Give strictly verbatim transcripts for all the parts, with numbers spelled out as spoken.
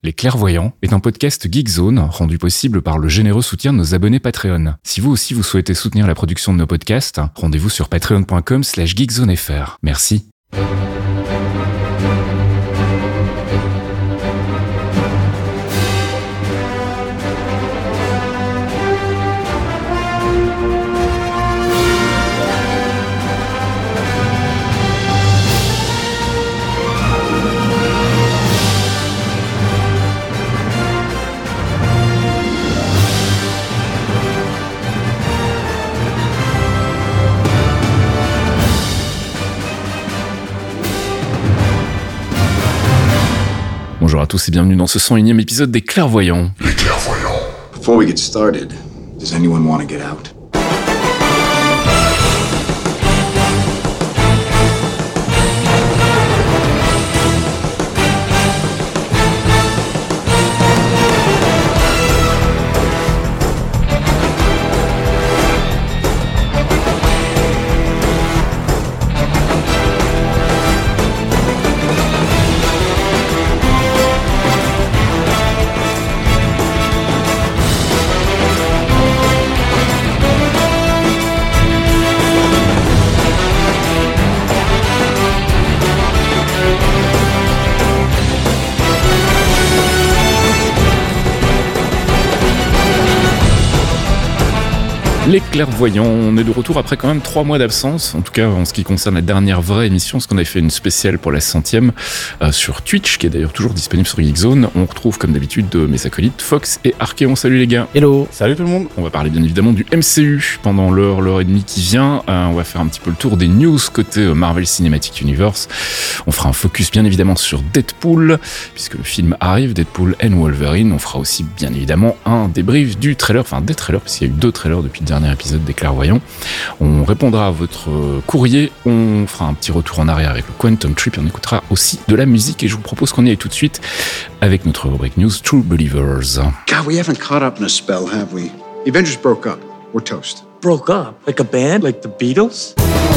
Les Clairvoyants est un podcast Geekzone rendu possible par le généreux soutien de nos abonnés Patreon. Si vous aussi vous souhaitez soutenir la production de nos podcasts, rendez-vous sur patreon.com slash geekzonefr. Merci. Bonjour à tous et bienvenue dans ce cent unième épisode des Clairvoyants. Les Clairvoyants. Before we get started, does anyone want to get out? Les Clairvoyants, on est de retour après quand même trois mois d'absence, en tout cas en ce qui concerne la dernière vraie émission, parce qu'on avait fait une spéciale pour la centième euh, sur Twitch, qui est d'ailleurs toujours disponible sur Geekzone. On retrouve comme d'habitude de mes acolytes Fox et Archeon. Salut les gars. Hello. Salut tout le monde. On va parler bien évidemment du M C U pendant l'heure, l'heure et demie qui vient. Euh, on va faire un petit peu le tour des news côté Marvel Cinematic Universe. On fera un focus bien évidemment sur Deadpool, puisque le film arrive, Deadpool and Wolverine. On fera aussi bien évidemment un débrief du trailer, enfin des trailers, parce qu'il y a eu deux trailers depuis le dernier épisode des Clairvoyants. On répondra à votre courrier, on fera un petit retour en arrière avec le Quantum Trip et on écoutera aussi de la musique et je vous propose qu'on y aille tout de suite avec notre rubrique news True Believers. God, we haven't caught up in a spell, have we? The Avengers broke up. We're toast. Broke up? Like a band? Like the Beatles?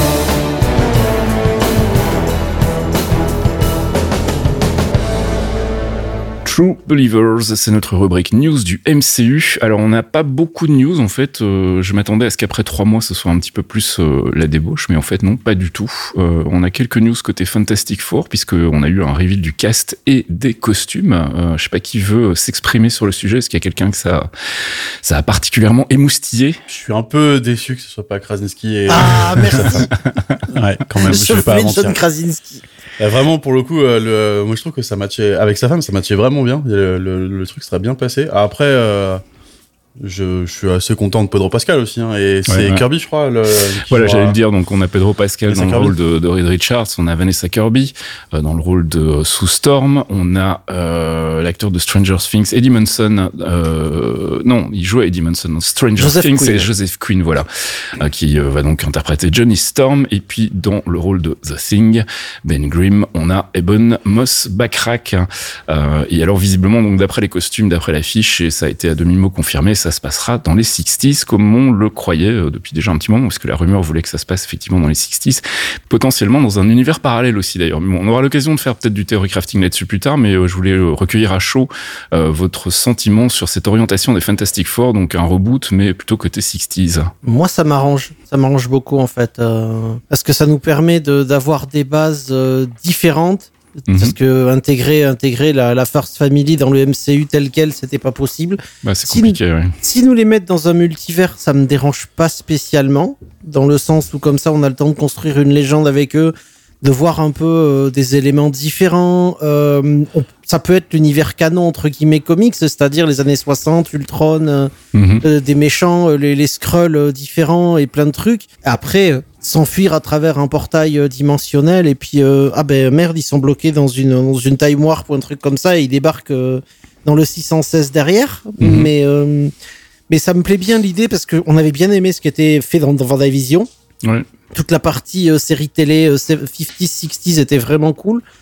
True Believers, c'est notre rubrique news du M C U. Alors on n'a pas beaucoup de news en fait, euh, je m'attendais à ce qu'après trois mois ce soit un petit peu plus euh, la débauche, mais en fait non, pas du tout. Euh, on a quelques news côté Fantastic Four, puisqu'on a eu un reveal du cast et des costumes. Euh, je sais pas qui veut s'exprimer sur le sujet, est-ce qu'il y a quelqu'un que ça, ça a particulièrement émoustillé? Je suis un peu déçu que ce soit pas Krasinski et... Ah, merci. Ouais, quand même, je Je vais pas fais mentir. John Krasinski. Euh, Vraiment, pour le coup, euh, le, moi je trouve que ça matchait, avec sa femme, ça matchait vraiment bien. Le, le, le truc serait bien passé. Après, euh, je, je suis assez content de Pedro Pascal aussi, hein, et c'est Ouais, ouais. Kirby, je crois. Le, Voilà, qui j'allais jouera- le dire, donc on a Pedro Pascal Vanessa dans le Kirby. rôle de, de Reed Richards, on a Vanessa Kirby euh, dans le rôle de euh, Sue Storm, on a euh, l'acteur de Stranger Things, Eddie Munson, euh, non, il jouait Eddie Munson dans Stranger Joseph Things, Quinn. c'est Joseph Quinn, voilà, euh, qui euh, va donc interpréter Johnny Storm, et puis dans le rôle de The Thing, Ben Grimm, on a Ebon Moss-Backrack, euh, et alors visiblement, donc d'après les costumes, d'après l'affiche, et ça a été à demi-mot confirmé, ça se passera dans les sixties, comme on le croyait euh, depuis déjà un petit moment, parce que la rumeur voulait que ça se passe effectivement dans les sixties, potentiellement dans un univers parallèle aussi d'ailleurs. Mais bon, on aura l'occasion de faire peut-être du theory crafting là-dessus plus tard, mais euh, je voulais euh, recueillir à chaud euh, votre sentiment sur cette orientation des Fantastic Four, donc un reboot, mais plutôt côté sixties. Moi, ça m'arrange. Ça m'arrange beaucoup, en fait. Euh, parce que ça nous permet de, d'avoir des bases euh, différentes. Mhm. Parce que intégrer, intégrer la, la First Family dans le M C U tel quel, c'était pas possible. Bah, c'est Si- compliqué, ouais. Si nous les mettent dans un multivers, ça me dérange pas spécialement. Dans le sens où, comme ça, on a le temps de construire une légende avec eux, de voir un peu euh, des éléments différents. Euh, on- ça peut être l'univers canon, entre guillemets, comics, c'est-à-dire les années soixante, Ultron, euh, Mhm. euh, des méchants, euh, les, les Skrulls euh, différents et plein de trucs. Après, euh, s'enfuir à travers un portail euh, dimensionnel et puis, euh, ah ben merde, ils sont bloqués dans une, dans une time warp ou un truc comme ça et ils débarquent euh, dans le six cent seize derrière. Mhm. Mais, euh, mais ça me plaît bien l'idée parce qu'on avait bien aimé ce qui était fait dans, dans WandaVision. Ouais. Toute la partie euh, série télé euh, cinquante, sixties était vraiment cool.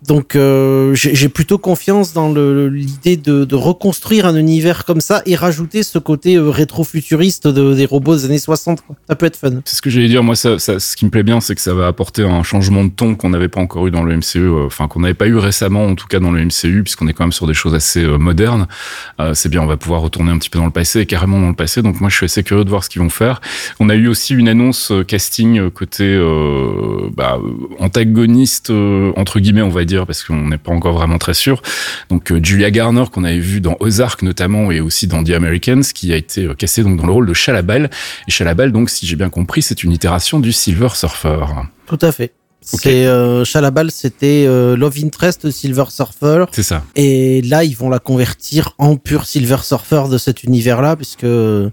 Donc euh, j'ai, j'ai plutôt confiance dans le, l'idée de, de reconstruire un univers comme ça et rajouter ce côté euh, rétro-futuriste de, des robots des années soixante. Quoi. Ça peut être fun. C'est ce que j'allais dire. Moi, ça, ça, ce qui me plaît bien, c'est que ça va apporter un changement de ton qu'on n'avait pas encore eu dans le M C U, enfin qu'on n'avait pas eu récemment, en tout cas dans le M C U, puisqu'on est quand même sur des choses assez euh, modernes. Euh, c'est bien, on va pouvoir retourner un petit peu dans le passé, carrément dans le passé. Donc moi, je suis assez curieux de voir ce qu'ils vont faire. On a eu aussi une annonce euh, casting euh, côté euh, bah, antagoniste euh, entre guillemets, on va dire, parce qu'on n'est pas encore vraiment très sûr. Donc euh, Julia Garner, qu'on avait vu dans Ozark notamment, et aussi dans The Americans, qui a été euh, castée donc dans le rôle de Shia LaBeouf. Et Shia LaBeouf, donc si j'ai bien compris, c'est une itération du Silver Surfer. Tout à fait. Okay. C'est euh, Shia LaBeouf, c'était euh, Love Interest de Silver Surfer. C'est ça. Et là, ils vont la convertir en pur Silver Surfer de cet univers-là, puisque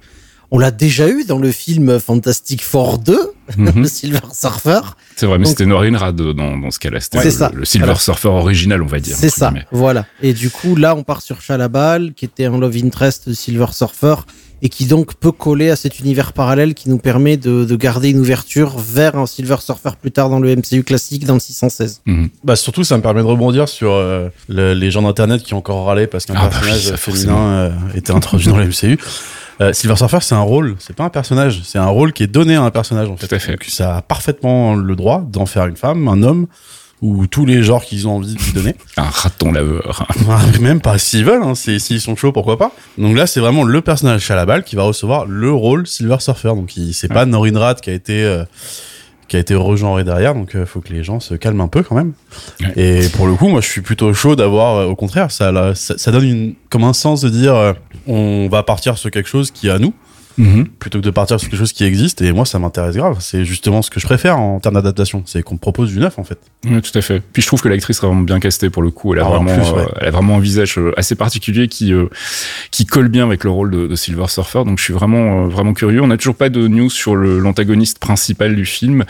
on l'a déjà eu dans le film Fantastic Four deux, mm-hmm. le Silver Surfer. C'est vrai, mais Donc, c'était Norrin Rad dans, dans ce cas-là. C'était c'est le, le Silver Alors, Surfer original, on va dire. C'est ça, voilà. Et du coup, là, on part sur Shia LaBeouf, qui était un Love Interest de Silver Surfer, et qui donc peut coller à cet univers parallèle qui nous permet de, de garder une ouverture vers un Silver Surfer plus tard dans le M C U classique, dans le six cent seize. Mm-hmm. Bah surtout, ça me permet de rebondir sur euh, le, les gens d'internet qui ont encore râlé parce qu'un ah personnage bah oui, féminin euh, était introduit dans le M C U. Euh, Silver Surfer, c'est un rôle, c'est pas un personnage, c'est un rôle qui est donné à un personnage en fait. Tout à fait. Donc ça a parfaitement le droit d'en faire une femme, un homme, ou tous les genres qu'ils ont envie de lui donner. Un raton laveur. Même pas s'ils veulent, hein, c'est, s'ils sont chauds, pourquoi pas. Donc là, c'est vraiment le personnage Shia LaBeouf qui va recevoir le rôle Silver Surfer. Donc il, c'est ouais. pas Norrin Rad qui a été euh, qui a été regenré derrière. Donc il euh, faut que les gens se calment un peu quand même. Ouais. Et pour le coup, moi, je suis plutôt chaud d'avoir, euh, au contraire, ça, là, ça, ça donne une, comme un sens de dire, euh, on va partir sur quelque chose qui est à nous. Mmh. Plutôt que de partir sur quelque chose qui existe, et moi ça m'intéresse grave, c'est justement ce que je préfère en termes d'adaptation, c'est qu'on me propose du neuf en fait. Oui, tout à fait. Puis je trouve que l'actrice est vraiment bien castée pour le coup, elle a, ah, vraiment, plus, ouais. euh, elle a vraiment un visage assez particulier qui, euh, qui colle bien avec le rôle de, de Silver Surfer, donc je suis vraiment, euh, vraiment curieux. On n'a toujours pas de news sur le, l'antagoniste principal du film.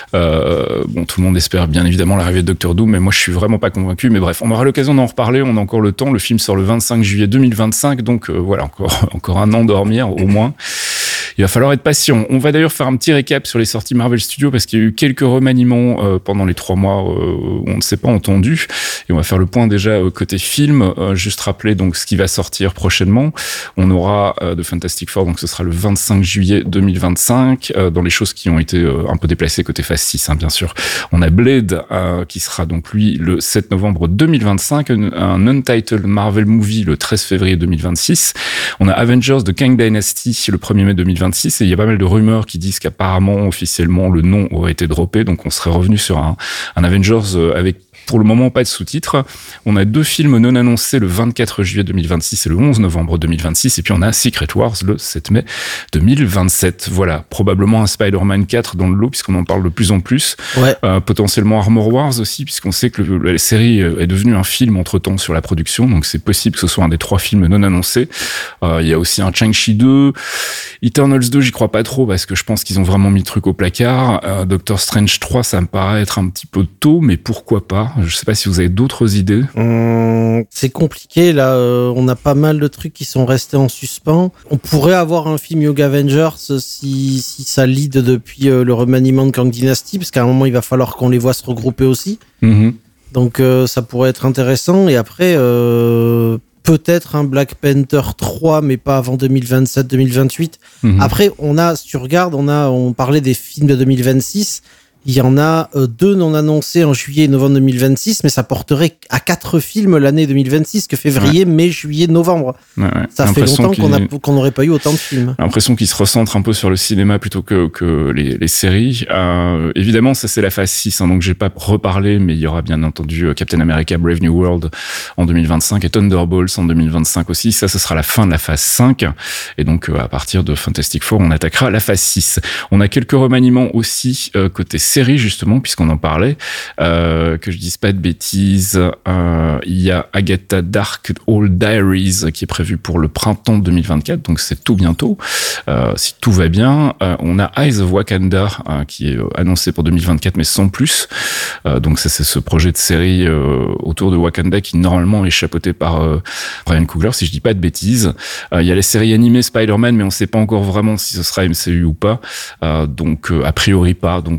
Euh, bon, tout le monde espère bien évidemment l'arrivée de Doctor Doom, mais moi je suis vraiment pas convaincu, mais bref, on aura l'occasion d'en reparler, on a encore le temps, le film sort le vingt-cinq juillet deux mille vingt-cinq, donc euh, voilà, encore, encore un an dormir au moins. Il va falloir être patient. On va d'ailleurs faire un petit récap sur les sorties Marvel Studios parce qu'il y a eu quelques remaniements euh, pendant les trois mois euh, où on ne s'est pas entendu. Et on va faire le point déjà euh, côté film. Euh, juste rappeler donc ce qui va sortir prochainement. On aura euh, The Fantastic Four, donc ce sera le vingt-cinq juillet deux mille vingt-cinq. Euh, dans les choses qui ont été euh, un peu déplacées côté phase six, hein, bien sûr. On a Blade euh, qui sera donc lui le sept novembre deux mille vingt-cinq. Un, un Untitled Marvel Movie le treize février deux mille vingt-six. On a Avengers The Kang Dynasty le premier mai deux mille vingt-six. Et il y a pas mal de rumeurs qui disent qu'apparemment, officiellement, le nom aurait été droppé. Donc, on serait revenu sur un, un Avengers avec, pour le moment, pas de sous-titres. On a deux films non annoncés le vingt-quatre juillet deux mille vingt-six et le onze novembre deux mille vingt-six. Et puis, on a Secret Wars le sept mai deux mille vingt-sept. Voilà. Probablement un Spider-Man quatre dans le lot, puisqu'on en parle de plus en plus. Ouais. Euh, potentiellement Armor Wars aussi, puisqu'on sait que le, la série est devenue un film entre-temps sur la production. Donc, c'est possible que ce soit un des trois films non annoncés. Euh, il y a aussi un Shang-Chi deux. Eternals deux, j'y crois pas trop parce que je pense qu'ils ont vraiment mis le truc au placard. Euh, Doctor Strange trois, ça me paraît être un petit peu tôt, mais pourquoi pas? Je sais pas si vous avez d'autres idées. Hum, c'est compliqué là. Euh, on a pas mal de trucs qui sont restés en suspens. On pourrait avoir un film Young Avengers si si ça lead depuis euh, le remaniement de Kang Dynasty, parce qu'à un moment il va falloir qu'on les voit se regrouper aussi. Mm-hmm. Donc euh, ça pourrait être intéressant. Et après. Euh, Peut-être un Black Panther trois, mais pas avant deux mille vingt-sept deux mille vingt-huit. Mmh. Après, on a, si tu regardes, on a, on parlait des films de deux mille vingt-six. Il y en a euh, deux non annoncés en juillet et novembre deux mille vingt-six, mais ça porterait à quatre films l'année deux mille vingt-six, que février, ouais. mai, juillet, novembre. Ouais, ouais. Ça fait longtemps qu'on a, qu'on n'aurait pas eu autant de films. J'ai l'impression qu'ils se recentrent un peu sur le cinéma plutôt que, que les, les séries. Euh, évidemment, ça c'est la phase six, hein, donc j'ai pas reparlé, mais il y aura bien entendu Captain America Brave New World en deux mille vingt-cinq et Thunderbolts en deux mille vingt-cinq aussi. Ça, ce sera la fin de la phase cinq. Et donc, euh, à partir de Fantastic Four, on attaquera la phase six. On a quelques remaniements aussi euh, côté série, justement, puisqu'on en parlait, euh, que je dise pas de bêtises, euh, il y a Agatha Dark Old Diaries qui est prévu pour le printemps deux mille vingt-quatre, donc c'est tout bientôt, euh, si tout va bien. Euh, on a Eyes of Wakanda euh, qui est annoncé pour deux mille vingt-quatre, mais sans plus. Euh, donc ça, c'est ce projet de série euh, autour de Wakanda qui normalement est chapeauté par euh, Ryan Coogler, si je dis pas de bêtises. Euh, il y a la série animée Spider-Man, mais on sait pas encore vraiment si ce sera M C U ou pas. Euh, donc euh, a priori pas. Donc je pense pas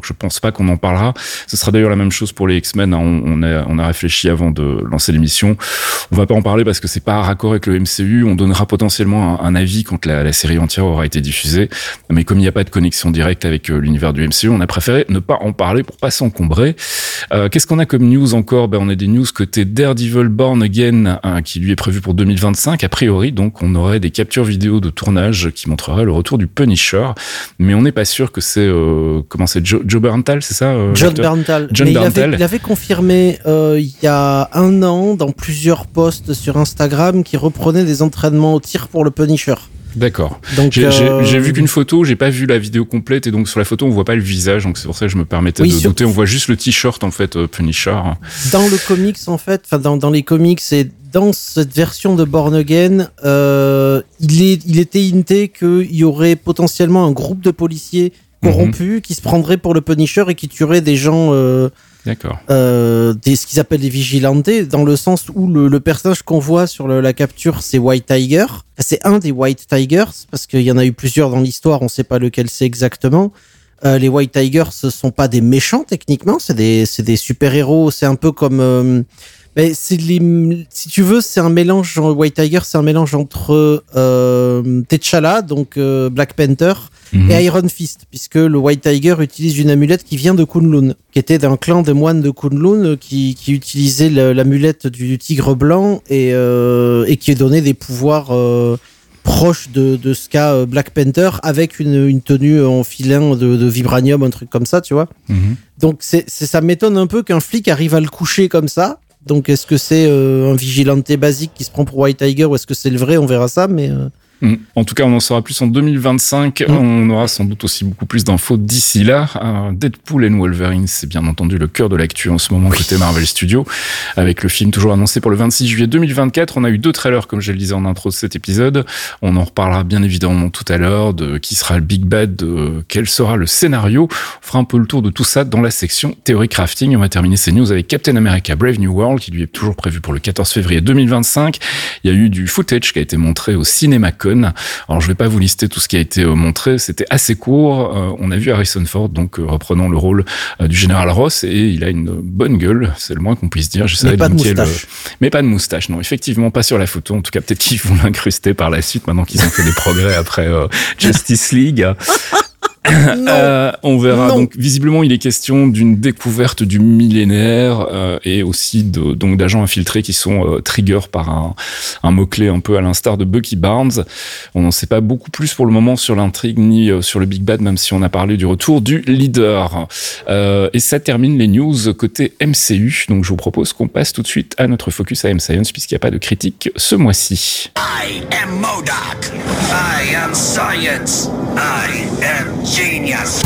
pas qu'on en parlera. Ce sera d'ailleurs la même chose pour les X-Men. Hein. On, on, a, on a réfléchi avant de lancer l'émission. On va pas en parler parce que c'est pas raccord avec le M C U. On donnera potentiellement un, un avis quand la, la série entière aura été diffusée. Mais comme il n'y a pas de connexion directe avec euh, l'univers du M C U, on a préféré ne pas en parler pour pas s'encombrer. Euh, qu'est-ce qu'on a comme news encore? Ben, on a des news côté Daredevil Born Again, hein, qui lui est prévu pour deux mille vingt-cinq. A priori, donc, on aurait des captures vidéo de tournage qui montreraient le retour du Punisher. Mais on n'est pas sûr que c'est, euh, comment c'est, Joe, Joe Bernthal, c'est ça? Euh, John Bernthal. John Mais Bernthal. Il avait, il avait confirmé, euh, il y a un an, dans plusieurs posts sur Instagram, qu'il reprenait des entraînements au tir pour le Punisher. D'accord. Donc, j'ai, euh... j'ai, j'ai vu qu'une photo, j'ai pas vu la vidéo complète, et donc sur la photo on voit pas le visage, donc c'est pour ça que je me permettais oui, de sur... douter. On voit juste le t-shirt en fait, euh, Punisher. Dans le comics en fait, enfin dans, dans les comics et dans cette version de Born Again, euh, il est, il était hinté qu'il y aurait potentiellement un groupe de policiers corrompus mm-hmm. qui se prendraient pour le Punisher et qui tueraient des gens. Euh, D'accord. Euh, des, ce qu'ils appellent des vigilantes, dans le sens où le, le personnage qu'on voit sur le, la capture, c'est White Tiger. C'est un des White Tigers, parce qu'il y en a eu plusieurs dans l'histoire, on sait pas lequel c'est exactement. Euh, les White Tigers, ce sont pas des méchants, techniquement, c'est des, c'est des super-héros, c'est un peu comme... Euh, mais c'est les, si tu veux, c'est un mélange, White Tiger, c'est un mélange entre euh, T'Challa, donc euh, Black Panther, mmh. et Iron Fist, puisque le White Tiger utilise une amulette qui vient de Kunlun, qui était d'un clan de moines de Kunlun qui, qui utilisait le, l'amulette du tigre blanc et, euh, et qui donnait des pouvoirs euh, proches de, de ce qu'a Black Panther, avec une, une tenue en filin de, de vibranium, un truc comme ça, tu vois. Mmh. Donc c'est, c'est, ça m'étonne un peu qu'un flic arrive à le coucher comme ça. Donc, est-ce que c'est euh, un vigilante basique qui se prend pour White Tiger ou est-ce que c'est le vrai? On verra ça, mais... Euh... En tout cas, on en saura plus en deux mille vingt-cinq. Mmh. On aura sans doute aussi beaucoup plus d'infos d'ici là. Euh, Deadpool and Wolverine, c'est bien entendu le cœur de l'actu en ce moment oui. côté Marvel Studios. Avec le film toujours annoncé pour le vingt-six juillet deux mille vingt-quatre. On a eu deux trailers, comme je le disais en intro de cet épisode. On en reparlera bien évidemment tout à l'heure de qui sera le Big Bad, de quel sera le scénario. On fera un peu le tour de tout ça dans la section Theory Crafting. On va terminer ces news avec Captain America Brave New World, qui lui est toujours prévu pour le quatorze février deux mille vingt-cinq. Il y a eu du footage qui a été montré au CinemaCon. Alors je vais pas vous lister tout ce qui a été montré, c'était assez court. Euh, on a vu Harrison Ford donc euh, reprenant le rôle euh, du général Ross et il a une bonne gueule, c'est le moins qu'on puisse dire. Mais pas de moustache. Le... Mais pas de moustache, non, effectivement pas sur la photo. En tout cas peut-être qu'ils vont l'incruster par la suite maintenant qu'ils ont fait des progrès après euh, Justice League. Euh, on verra. Non. Donc visiblement il est question d'une découverte du millénaire euh, et aussi de, donc d'agents infiltrés qui sont euh, trigger par un, un mot-clé un peu à l'instar de Bucky Barnes. On n'en sait pas beaucoup plus pour le moment sur l'intrigue ni euh, sur le Big Bad, même si on a parlé du retour du leader. Euh, et ça termine les news côté M C U. Donc je vous propose qu'on passe tout de suite à notre focus I Am Science puisqu'il n'y a pas de critique ce mois-ci. I am MODOK. I am science. I am genius.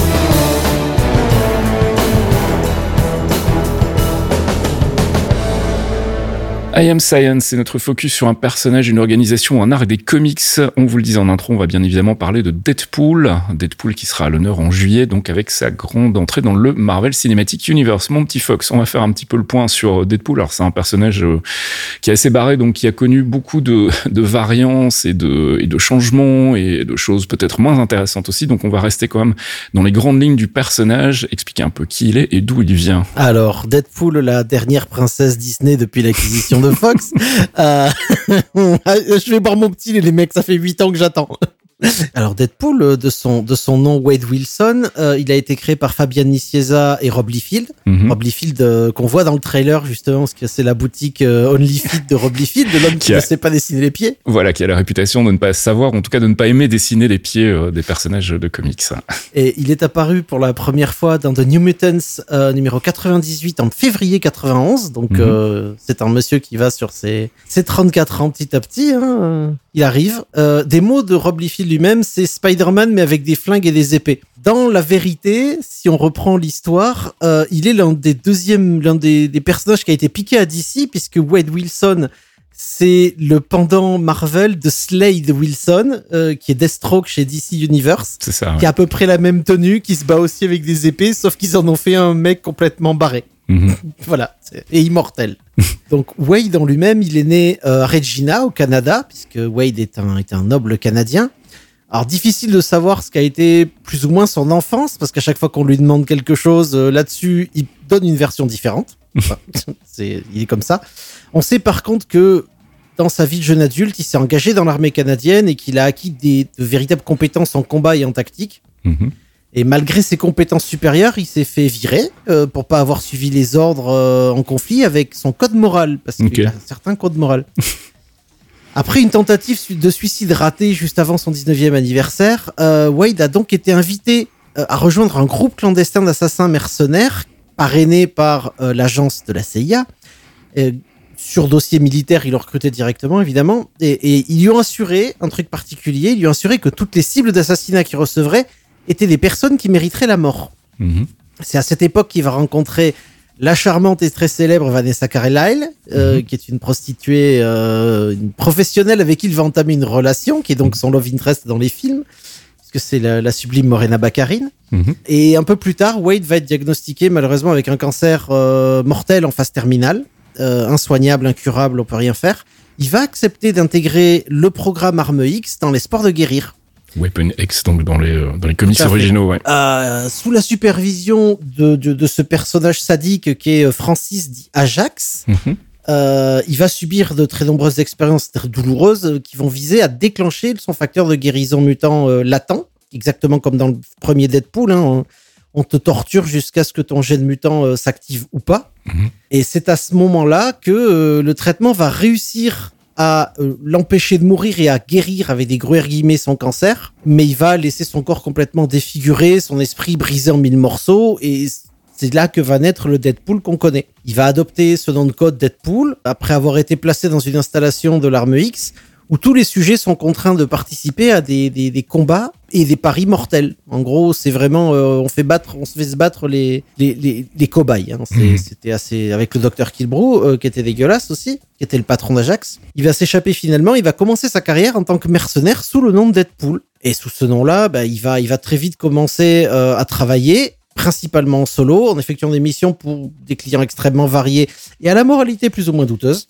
I Am Science, c'est notre focus sur un personnage, une organisation, un art et des comics. On vous le disait en intro, on va bien évidemment parler de Deadpool. Deadpool qui sera à l'honneur en juillet, donc avec sa grande entrée dans le Marvel Cinematic Universe. Mon petit Fox, on va faire un petit peu le point sur Deadpool. Alors c'est un personnage qui est assez barré, donc qui a connu beaucoup de, de variances et de, et de changements et de choses peut-être moins intéressantes aussi. Donc on va rester quand même dans les grandes lignes du personnage, expliquer un peu qui il est et d'où il vient. Alors, Deadpool, la dernière princesse Disney depuis l'acquisition de Fox. euh, je vais boire mon petit, les mecs, ça fait huit ans que j'attends. Alors Deadpool, de son de son nom Wade Wilson, euh, il a été créé par Fabian Nicieza et Rob Liefeld. Mm-hmm. Rob Liefeld euh, qu'on voit dans le trailer justement, parce que c'est la boutique euh, OnlyFit de Rob Liefeld, de l'homme qui, qui a... ne sait pas dessiner les pieds. Voilà, qui a la réputation de ne pas savoir, en tout cas de ne pas aimer dessiner les pieds euh, des personnages de comics. Et il est apparu pour la première fois dans The New Mutants euh, numéro quatre-vingt-dix-huit en février quatre-vingt-onze. Donc mm-hmm. euh, c'est un monsieur qui va sur ses, ses trente-quatre ans petit à petit. Hein, il arrive. Euh, des mots de Rob Liefeld lui-même, c'est Spider-Man mais avec des flingues et des épées. Dans la vérité, si on reprend l'histoire, euh, il est l'un des deuxièmes, l'un des, des personnages qui a été piqué à D C, puisque Wade Wilson, c'est le pendant Marvel de Slade Wilson, euh, qui est Deathstroke chez D C Universe. C'est ça. Ouais. Qui a à peu près la même tenue, qui se bat aussi avec des épées, sauf qu'ils en ont fait un mec complètement barré. Mmh. Voilà, et immortel. Donc Wade en lui-même, il est né euh, à Regina, au Canada, puisque Wade est un, est un noble Canadien. Alors, difficile de savoir ce qu'a été plus ou moins son enfance, parce qu'à chaque fois qu'on lui demande quelque chose euh, là-dessus, il donne une version différente. Enfin, c'est, il est comme ça. On sait par contre que dans sa vie de jeune adulte, il s'est engagé dans l'armée canadienne et qu'il a acquis des, de véritables compétences en combat et en tactique. Mm-hmm. Et malgré ses compétences supérieures, il s'est fait virer euh, pour pas avoir suivi les ordres euh, en conflit avec son code moral, parce qu'il Okay. a un certain code moral. Après une tentative de suicide ratée juste avant son dix-neuvième anniversaire, euh, Wade a donc été invité euh, à rejoindre un groupe clandestin d'assassins mercenaires parrainé par euh, l'agence de la C I A. Euh, sur dossier militaire, ils l'ont recruté directement, évidemment. Et, et ils lui ont assuré un truc particulier. Ils lui ont assuré que toutes les cibles d'assassinat qu'il recevrait étaient des personnes qui mériteraient la mort. Mm-hmm. C'est à cette époque qu'il va rencontrer la charmante et très célèbre Vanessa Carlyle, euh, mm-hmm. qui est une prostituée, euh, une professionnelle avec qui il va entamer une relation, qui est donc son love interest dans les films, puisque c'est la, la sublime Morena Baccarin. Mm-hmm. Et un peu plus tard, Wade va être diagnostiqué malheureusement avec un cancer euh, mortel en phase terminale, euh, insoignable, incurable, on peut rien faire. Il va accepter d'intégrer le programme Arme X dans l'espoir de guérir. Weapon X, donc dans les, euh, dans les comics originaux, ouais. Euh, sous la supervision de, de, de ce personnage sadique qui est Francis dit Ajax, mm-hmm. euh, il va subir de très nombreuses expériences très douloureuses qui vont viser à déclencher son facteur de guérison mutant euh, latent, exactement comme dans le premier Deadpool. Hein, on, on te torture jusqu'à ce que ton gène mutant euh, s'active ou pas. Mm-hmm. Et c'est à ce moment-là que euh, le traitement va réussir à euh, l'empêcher de mourir et à guérir avec des gruyères guillemets son cancer, mais il va laisser son corps complètement défiguré, son esprit brisé en mille morceaux, et c'est là que va naître le Deadpool qu'on connaît. Il va adopter ce nom de code Deadpool après avoir été placé dans une installation de l'Arme X où tous les sujets sont contraints de participer à des, des, des combats et des paris mortels. En gros, c'est vraiment, euh, on fait battre, on se fait se battre les, les, les, les cobayes. Hein. C'est, mmh. C'était assez, avec le docteur Killbrew, euh, qui était dégueulasse aussi, qui était le patron d'Ajax. Il va s'échapper finalement, il va commencer sa carrière en tant que mercenaire sous le nom de Deadpool. Et sous ce nom-là, bah, il va, il va très vite commencer euh, à travailler, principalement en solo, en effectuant des missions pour des clients extrêmement variés et à la moralité plus ou moins douteuse.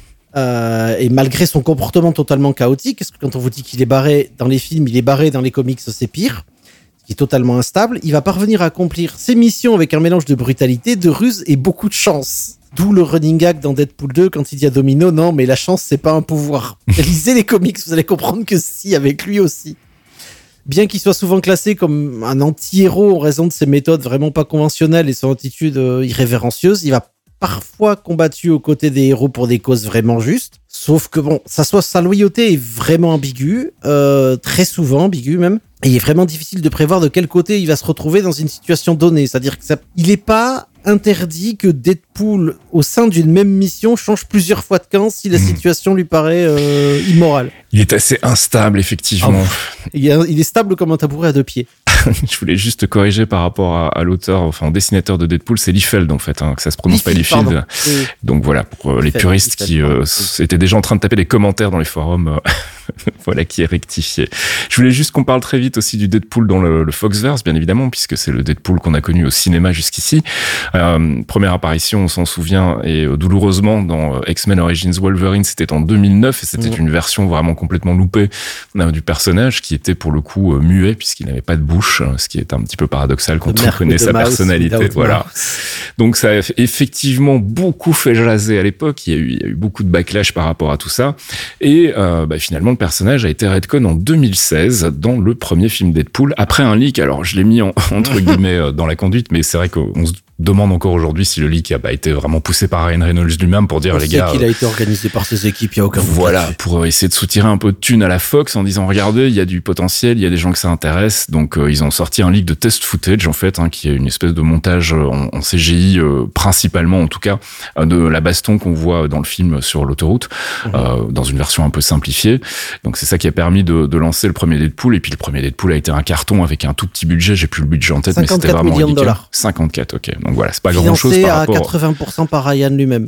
Euh, et malgré son comportement totalement chaotique, parce que quand on vous dit qu'il est barré dans les films, il est barré dans les comics, c'est pire, qui est totalement instable, il va parvenir à accomplir ses missions avec un mélange de brutalité, de ruse et beaucoup de chance. D'où le running gag dans Deadpool deux quand il dit à Domino, non mais la chance c'est pas un pouvoir. Lisez les comics, vous allez comprendre que si, avec lui aussi. Bien qu'il soit souvent classé comme un anti-héros en raison de ses méthodes vraiment pas conventionnelles et son attitude euh, irrévérencieuse, il va parfois combattu aux côtés des héros pour des causes vraiment justes. Sauf que bon, sa, sa loyauté est vraiment ambiguë, euh, très souvent ambiguë même. Et il est vraiment difficile de prévoir de quel côté il va se retrouver dans une situation donnée. C'est-à-dire que ça, il est pas interdit que Deadpool, au sein d'une même mission, change plusieurs fois de camp si la mmh. situation lui paraît euh, immorale. Il est assez instable, effectivement. Oh, il, est, il est stable comme un tabouret à deux pieds. Je voulais juste te corriger par rapport à, à l'auteur, enfin au dessinateur de Deadpool, c'est Liefeld en fait, hein, que ça se prononce Liefeld, pas Liefeld. Oui. Donc voilà, pour euh, les Liefeld, puristes Liefeld, qui euh, oui. étaient déjà en train de taper des commentaires dans les forums, euh, voilà qui est rectifié. Je voulais juste qu'on parle très vite aussi du Deadpool dans le, le Foxverse, bien évidemment, puisque c'est le Deadpool qu'on a connu au cinéma jusqu'ici. Euh, première apparition, on s'en souvient, et euh, douloureusement dans euh, X-Men Origins Wolverine, c'était en deux mille neuf, et c'était mmh. une version vraiment complètement loupée euh, du personnage, qui était pour le coup euh, muet, puisqu'il n'avait pas de bouche, ce qui est un petit peu paradoxal quand on connaît sa mouse, personnalité. Voilà. Donc ça a effectivement beaucoup fait jaser à l'époque. Il y a eu, il y a eu beaucoup de backlash par rapport à tout ça. Et euh, bah, finalement, le personnage a été retcon en deux mille seize dans le premier film Deadpool. Après un leak, alors je l'ai mis en, entre guillemets dans la conduite, mais c'est vrai qu'on se demande encore aujourd'hui si le leak a pas été vraiment poussé par Ryan Reynolds lui-même pour dire on les sait gars qu'il a été organisé par ses équipes, il y a aucun doute. Voilà, pour essayer de soutirer un peu de thunes à la Fox en disant regardez, il y a du potentiel, il y a des gens que ça intéresse. Donc euh, ils ont sorti un leak de test footage en fait, hein, qui est une espèce de montage en, en C G I euh, principalement en tout cas euh, de la baston qu'on voit dans le film sur l'autoroute, mmh. euh, dans une version un peu simplifiée. Donc c'est ça qui a permis de, de lancer le premier Deadpool. Et puis le premier Deadpool a été un carton avec un tout petit budget, j'ai plus le budget en tête, mais c'était vraiment millions de dollars. cinquante-quatre, ok. Donc voilà, c'est pas grand chose par à rapport quatre-vingts pour cent par Ryan lui-même.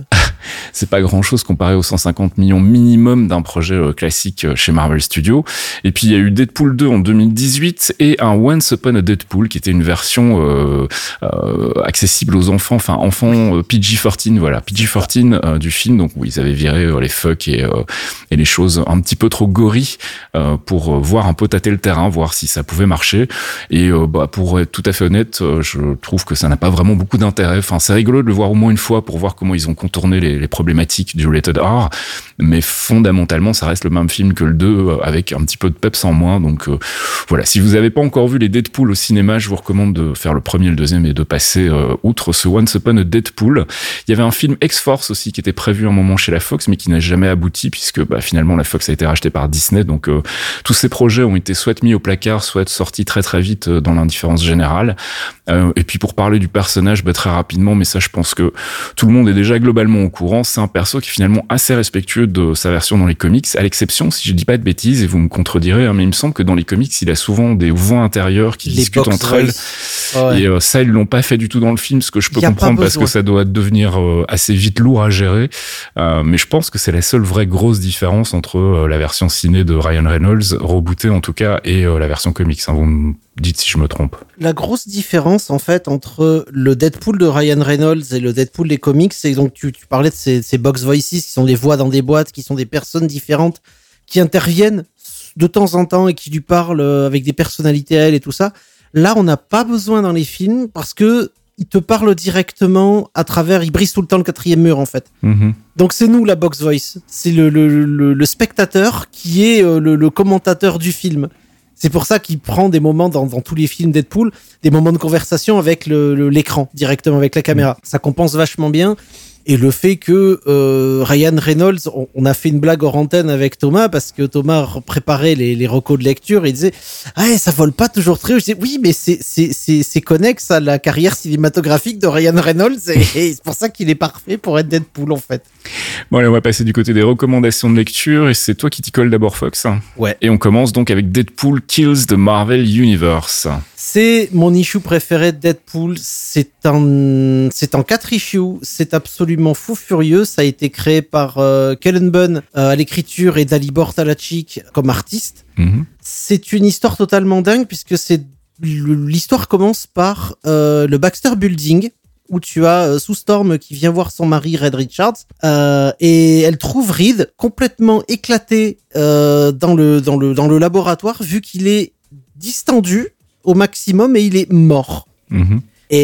C'est pas grand-chose comparé aux cent cinquante millions minimum d'un projet euh, classique chez Marvel Studios. Et puis il y a eu Deadpool deux en deux mille dix-huit et un Once Upon a Deadpool qui était une version euh, euh, accessible aux enfants, enfin enfants euh, P G quatorze, voilà, P G quatorze euh, du film. Donc où ils avaient viré euh, les fucks et, euh, et les choses un petit peu trop gory euh, pour euh, voir un peu tâter le terrain, voir si ça pouvait marcher. Et euh, bah, pour être tout à fait honnête, euh, je trouve que ça n'a pas vraiment beaucoup d'intérêt. Enfin, c'est rigolo de le voir au moins une fois pour voir comment ils ont contourné les, les problématiques du rated R, mais fondamentalement, ça reste le même film que le deux, euh, avec un petit peu de peps en moins. Donc euh, voilà, si vous n'avez pas encore vu les Deadpool au cinéma, je vous recommande de faire le premier et le deuxième et de passer euh, outre ce Once Upon a Deadpool. Il y avait un film X-Force aussi qui était prévu un moment chez la Fox, mais qui n'a jamais abouti puisque bah, finalement la Fox a été rachetée par Disney. Donc euh, tous ces projets ont été soit mis au placard, soit sortis très très vite euh, dans l'indifférence générale. Euh, et puis pour parler du personnage, bah, très rapidement, mais ça je pense que tout le monde est déjà globalement au courant, c'est un perso qui est finalement assez respectueux de sa version dans les comics, à l'exception, si je dis pas de bêtises, et vous me contredirez, hein, mais il me semble que dans les comics, il a souvent des voix intérieures qui Les discutent box entre elles. Oh ouais. Et euh, ça, ils l'ont pas fait du tout dans le film, ce que je peux Y a pas comprendre parce besoin. que ça doit devenir euh, assez vite lourd à gérer. Euh, mais je pense que c'est la seule vraie grosse différence entre euh, la version ciné de Ryan Reynolds, rebootée en tout cas, et euh, la version comics. Hein, vous me dites si je me trompe. La grosse différence, en fait, entre le Deadpool de Ryan Reynolds et le Deadpool des comics, c'est donc tu, tu parlais de ces, ces box voices qui sont des voix dans des boîtes, qui sont des personnes différentes, qui interviennent de temps en temps et qui lui parlent avec des personnalités à elle et tout ça. Là, on n'a pas besoin dans les films parce que il te parle directement à travers, il brise tout le temps le quatrième mur, en fait. Mm-hmm. Donc c'est nous la box voice, c'est le, le, le, le spectateur qui est le, le commentateur du film. C'est pour ça qu'il prend des moments dans, dans tous les films Deadpool, des moments de conversation avec le, le, l'écran, directement avec la caméra. Ça compense vachement bien. Et le fait que euh, Ryan Reynolds, on, on a fait une blague hors antenne avec Thomas parce que Thomas préparait les, les recos de lecture et il disait ah ça vole pas toujours très haut. Je disais oui mais c'est c'est c'est c'est connexe à la carrière cinématographique de Ryan Reynolds et, et c'est pour ça qu'il est parfait pour être Deadpool en fait. Bon allez, on va passer du côté des recommandations de lecture et c'est toi qui t'y colle d'abord Fox. Ouais. Et on commence donc avec Deadpool Kills the Marvel Universe. C'est mon issue préféré de Deadpool. C'est un, c'est en quatre issues. C'est absolument fou furieux. Ça a été créé par euh, Cullen Bunn euh, à l'écriture et Dalibor Talacic comme artiste. Mm-hmm. C'est une histoire totalement dingue puisque c'est l'histoire commence par euh, le Baxter Building où tu as euh, Sue Storm qui vient voir son mari Red Richards euh, et elle trouve Reed complètement éclaté euh, dans le dans le dans le laboratoire vu qu'il est distendu au maximum et il est mort. Mmh.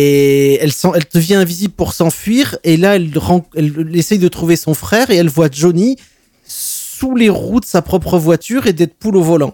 Et elle, sent, elle devient invisible pour s'enfuir et là elle, rend, elle, elle essaye de trouver son frère et elle voit Johnny sous les roues de sa propre voiture et Deadpool au volant.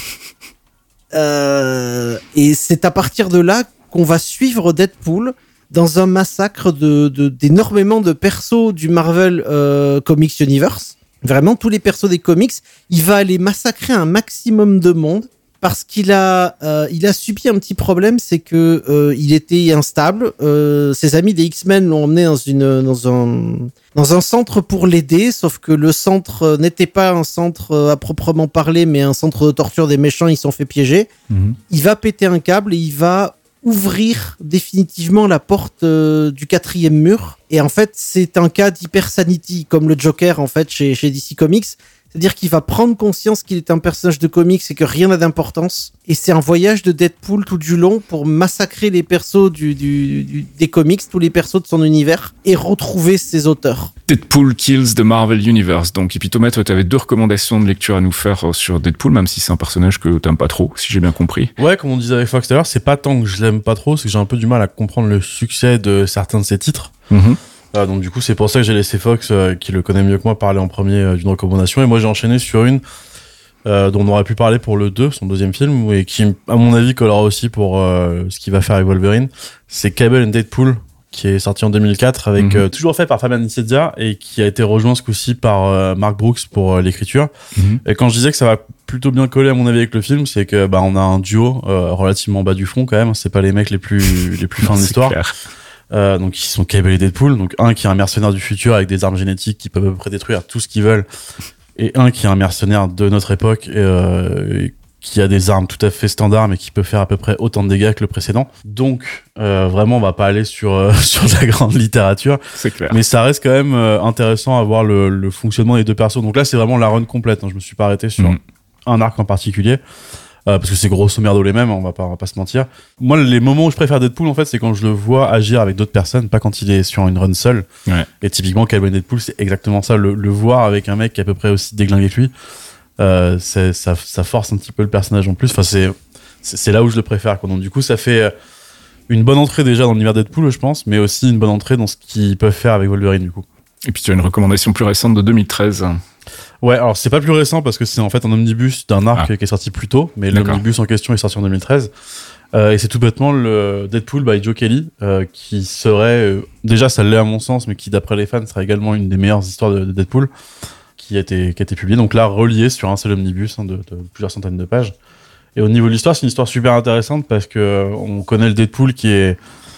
euh, et c'est à partir de là qu'on va suivre Deadpool dans un massacre de, de, d'énormément de persos du Marvel euh, Comics Universe. Vraiment tous les persos des comics, il va aller massacrer un maximum de monde. Parce qu'il a, euh, il a subi un petit problème, c'est que euh, il était instable. Euh, ses amis des X-Men l'ont emmené dans une, dans un, dans un centre pour l'aider, sauf que le centre n'était pas un centre à proprement parler, mais un centre de torture des méchants. Ils se sont fait piéger. Mmh. Il va péter un câble et il va ouvrir définitivement la porte euh, du quatrième mur. Et en fait, c'est un cas d'hypersanity, comme le Joker en fait chez, chez D C Comics. C'est-à-dire qu'il va prendre conscience qu'il est un personnage de comics et que rien n'a d'importance. Et c'est un voyage de Deadpool tout du long pour massacrer les persos du, du, du, des comics, tous les persos de son univers, et retrouver ses auteurs. Deadpool Kills the Marvel Universe. Donc, et puis Thomas, toi, tu avais deux recommandations de lecture à nous faire sur Deadpool, même si c'est un personnage que t'aimes pas trop, si j'ai bien compris. Ouais, comme on disait avec Fox tout à l'heure, c'est pas tant que je l'aime pas trop, c'est que j'ai un peu du mal à comprendre le succès de certains de ses titres. Mm-hmm. Euh, donc du coup c'est pour ça que j'ai laissé Fox euh, qui le connaît mieux que moi parler en premier euh, d'une recommandation et moi j'ai enchaîné sur une euh, dont on aurait pu parler pour le deux, son deuxième film, et qui à mon avis collera aussi pour euh, ce qu'il va faire avec Wolverine. C'est Cable and Deadpool qui est sorti en deux mille quatre avec mm-hmm. euh, toujours fait par Fabian Nicieza et qui a été rejoint ce coup-ci par euh, Mark Brooks pour euh, l'écriture. Mm-hmm. Et quand je disais que ça va plutôt bien coller à mon avis avec le film, c'est que bah on a un duo euh, relativement bas du front quand même, c'est pas les mecs les plus les plus fins de l'histoire. Clair. Euh, donc ils sont Cable et Deadpool, donc un qui est un mercenaire du futur avec des armes génétiques qui peuvent à peu près détruire tout ce qu'ils veulent, et un qui est un mercenaire de notre époque et, euh, et qui a des armes tout à fait standards mais qui peut faire à peu près autant de dégâts que le précédent. Donc euh, vraiment on va pas aller sur euh, sur de la grande littérature, C'est clair. mais ça reste quand même euh, intéressant à voir le, le fonctionnement des deux persos. Donc là c'est vraiment la run complète, hein. Je me suis pas arrêté sur Mhm. un arc en particulier. Euh, parce que c'est grosso merdo les mêmes, hein, on va pas, on va pas se mentir. Moi, les moments où je préfère Deadpool, en fait, c'est quand je le vois agir avec d'autres personnes, pas quand il est sur une run seule. Ouais. Et typiquement, Cowboy Deadpool, c'est exactement ça. Le, le voir avec un mec qui est à peu près aussi déglingué que lui, euh, c'est, ça, ça force un petit peu le personnage en plus. Enfin, c'est, c'est, c'est là où je le préfère, quoi. Donc, du coup, ça fait euh, une bonne entrée déjà dans l'univers Deadpool, je pense, mais aussi une bonne entrée dans ce qu'ils peuvent faire avec Wolverine, du coup. Et puis tu as une recommandation plus récente de deux mille treize. Ouais, alors c'est pas plus récent parce que c'est en fait un omnibus d'un arc Ah. qui est sorti plus tôt, mais D'accord. l'omnibus en question est sorti en deux mille treize. Euh, et c'est tout bêtement le Deadpool by Joe Kelly, euh, qui serait, euh, déjà ça l'est à mon sens, mais qui d'après les fans serait également une des meilleures histoires de, de Deadpool, qui a été, qui a été publiée, donc là relié sur un seul omnibus, hein, de, de plusieurs centaines de pages. Et au niveau de l'histoire, c'est une histoire super intéressante parce que euh, on connaît le Deadpool qui est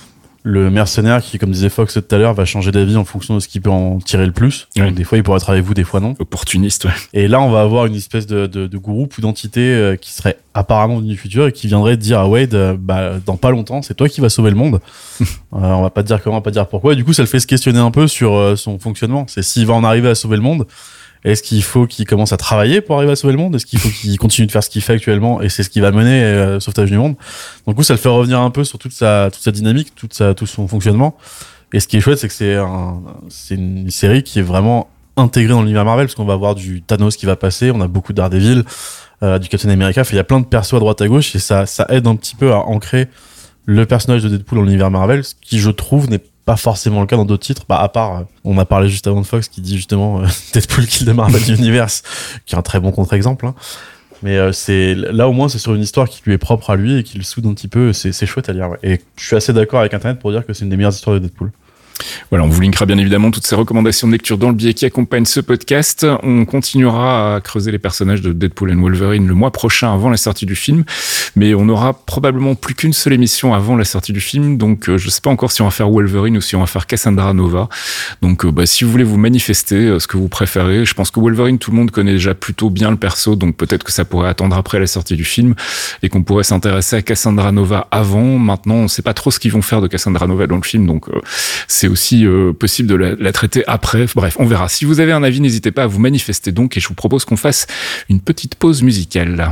le mercenaire qui, comme disait Fox tout à l'heure, va changer d'avis en fonction de ce qu'il peut en tirer le plus. Ouais. Donc, des fois, il pourra être avec vous, des fois non. Opportuniste, ouais. Et là, on va avoir une espèce de, de, de groupe ou d'entité euh, qui serait apparemment du futur et qui viendrait dire à Wade, euh, bah, dans pas longtemps, c'est toi qui vas sauver le monde. euh, on va pas te dire comment, on va pas te dire pourquoi. Et du coup, ça le fait se questionner un peu sur euh, son fonctionnement. C'est s'il va en arriver à sauver le monde. Est-ce qu'il faut qu'il commence à travailler pour arriver à sauver le monde? Est-ce qu'il faut qu'il continue de faire ce qu'il fait actuellement et c'est ce qui va mener euh, au sauvetage du monde? Donc, du coup, ça le fait revenir un peu sur toute sa, toute sa dynamique, toute sa, tout son fonctionnement. Et ce qui est chouette, c'est que c'est un, c'est une série qui est vraiment intégrée dans l'univers Marvel parce qu'on va avoir du Thanos qui va passer, on a beaucoup de Daredevil, euh, du Captain America. Enfin, il y a plein de persos à droite à gauche et ça, ça aide un petit peu à ancrer le personnage de Deadpool dans l'univers Marvel, ce qui, je trouve, n'est pas forcément le cas dans d'autres titres, bah à part, euh, on a parlé juste avant de Fox qui dit justement euh, Deadpool kill the Marvel Universe, qui est un très bon contre-exemple, hein. Mais euh, c'est là au moins c'est sur une histoire qui lui est propre à lui et qui le soude un petit peu, c'est, c'est chouette à lire, ouais. Et je suis assez d'accord avec Internet pour dire que c'est une des meilleures histoires de Deadpool. Voilà, on vous linkera bien évidemment toutes ces recommandations de lecture dans le billet qui accompagne ce podcast. On continuera à creuser les personnages de Deadpool and Wolverine le mois prochain avant la sortie du film, mais on aura probablement plus qu'une seule émission avant la sortie du film, donc euh, je sais pas encore si on va faire Wolverine ou si on va faire Cassandra Nova. Donc euh, bah, si vous voulez vous manifester euh, ce que vous préférez, je pense que Wolverine tout le monde connaît déjà plutôt bien le perso, donc peut-être que ça pourrait attendre après la sortie du film et qu'on pourrait s'intéresser à Cassandra Nova avant. Maintenant, on sait pas trop ce qu'ils vont faire de Cassandra Nova dans le film, donc euh, c'est aussi euh, possible de la, la traiter après. Bref, on verra. Si vous avez un avis, n'hésitez pas à vous manifester donc, et je vous propose qu'on fasse une petite pause musicale.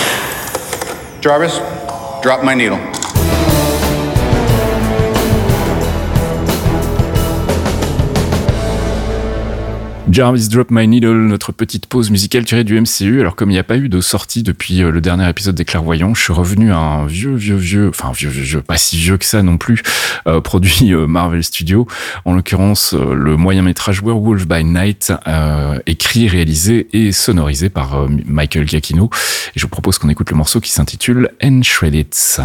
Jarvis, drop my needle. Jarvis Drop My Needle, notre petite pause musicale tirée du M C U. Alors comme il n'y a pas eu de sortie depuis euh, le dernier épisode des Clairvoyants, je suis revenu à un vieux, vieux, vieux, enfin vieux, vieux, vieux, pas si vieux que ça non plus, euh, produit euh, Marvel Studios. En l'occurrence, euh, le moyen-métrage Werewolf by Night, euh, écrit, réalisé et sonorisé par euh, Michael Giacchino. Et je vous propose qu'on écoute le morceau qui s'intitule End Credits.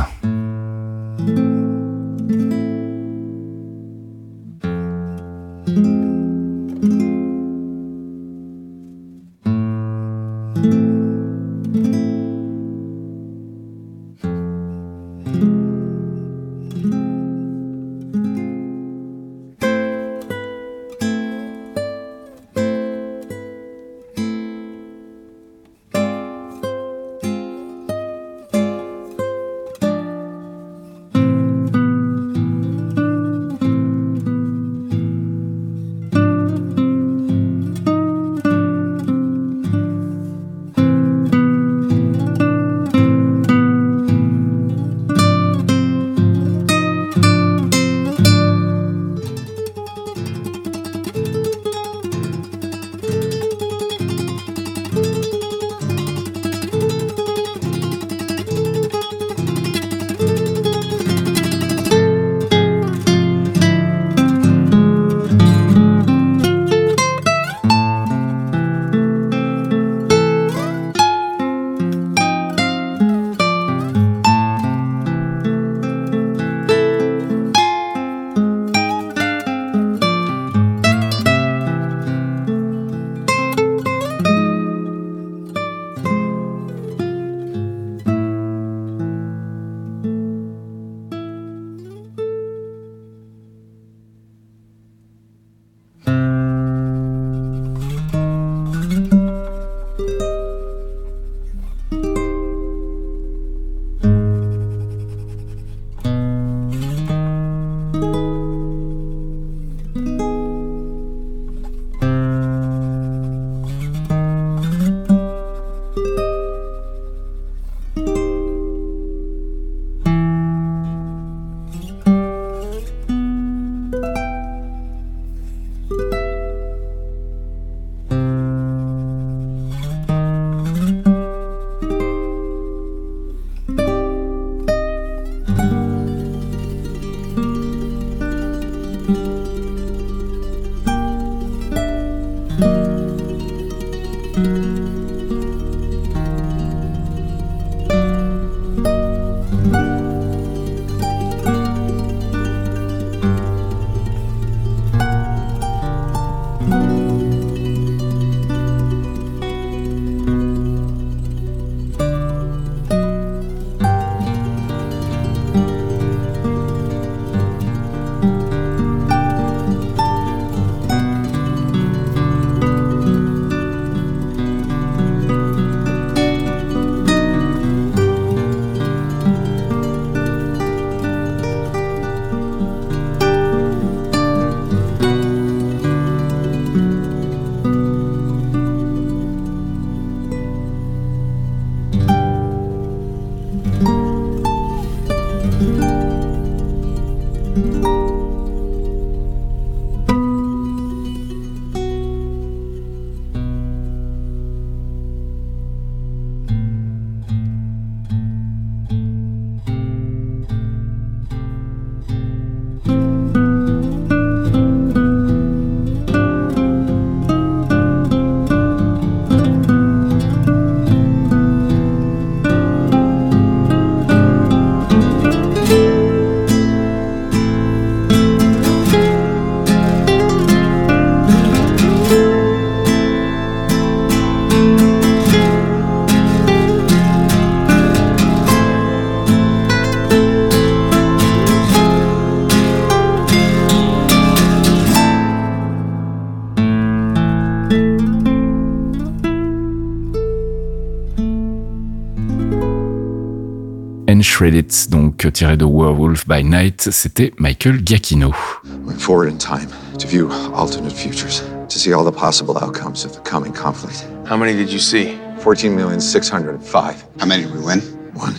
Shredded, donc tiré de Werewolf by Night, c'était Michael Giacchino. Went forward in time to view alternate futures, to see all the possible outcomes of the coming conflict. How many did you see? fourteen million six hundred five. How many did we win? One.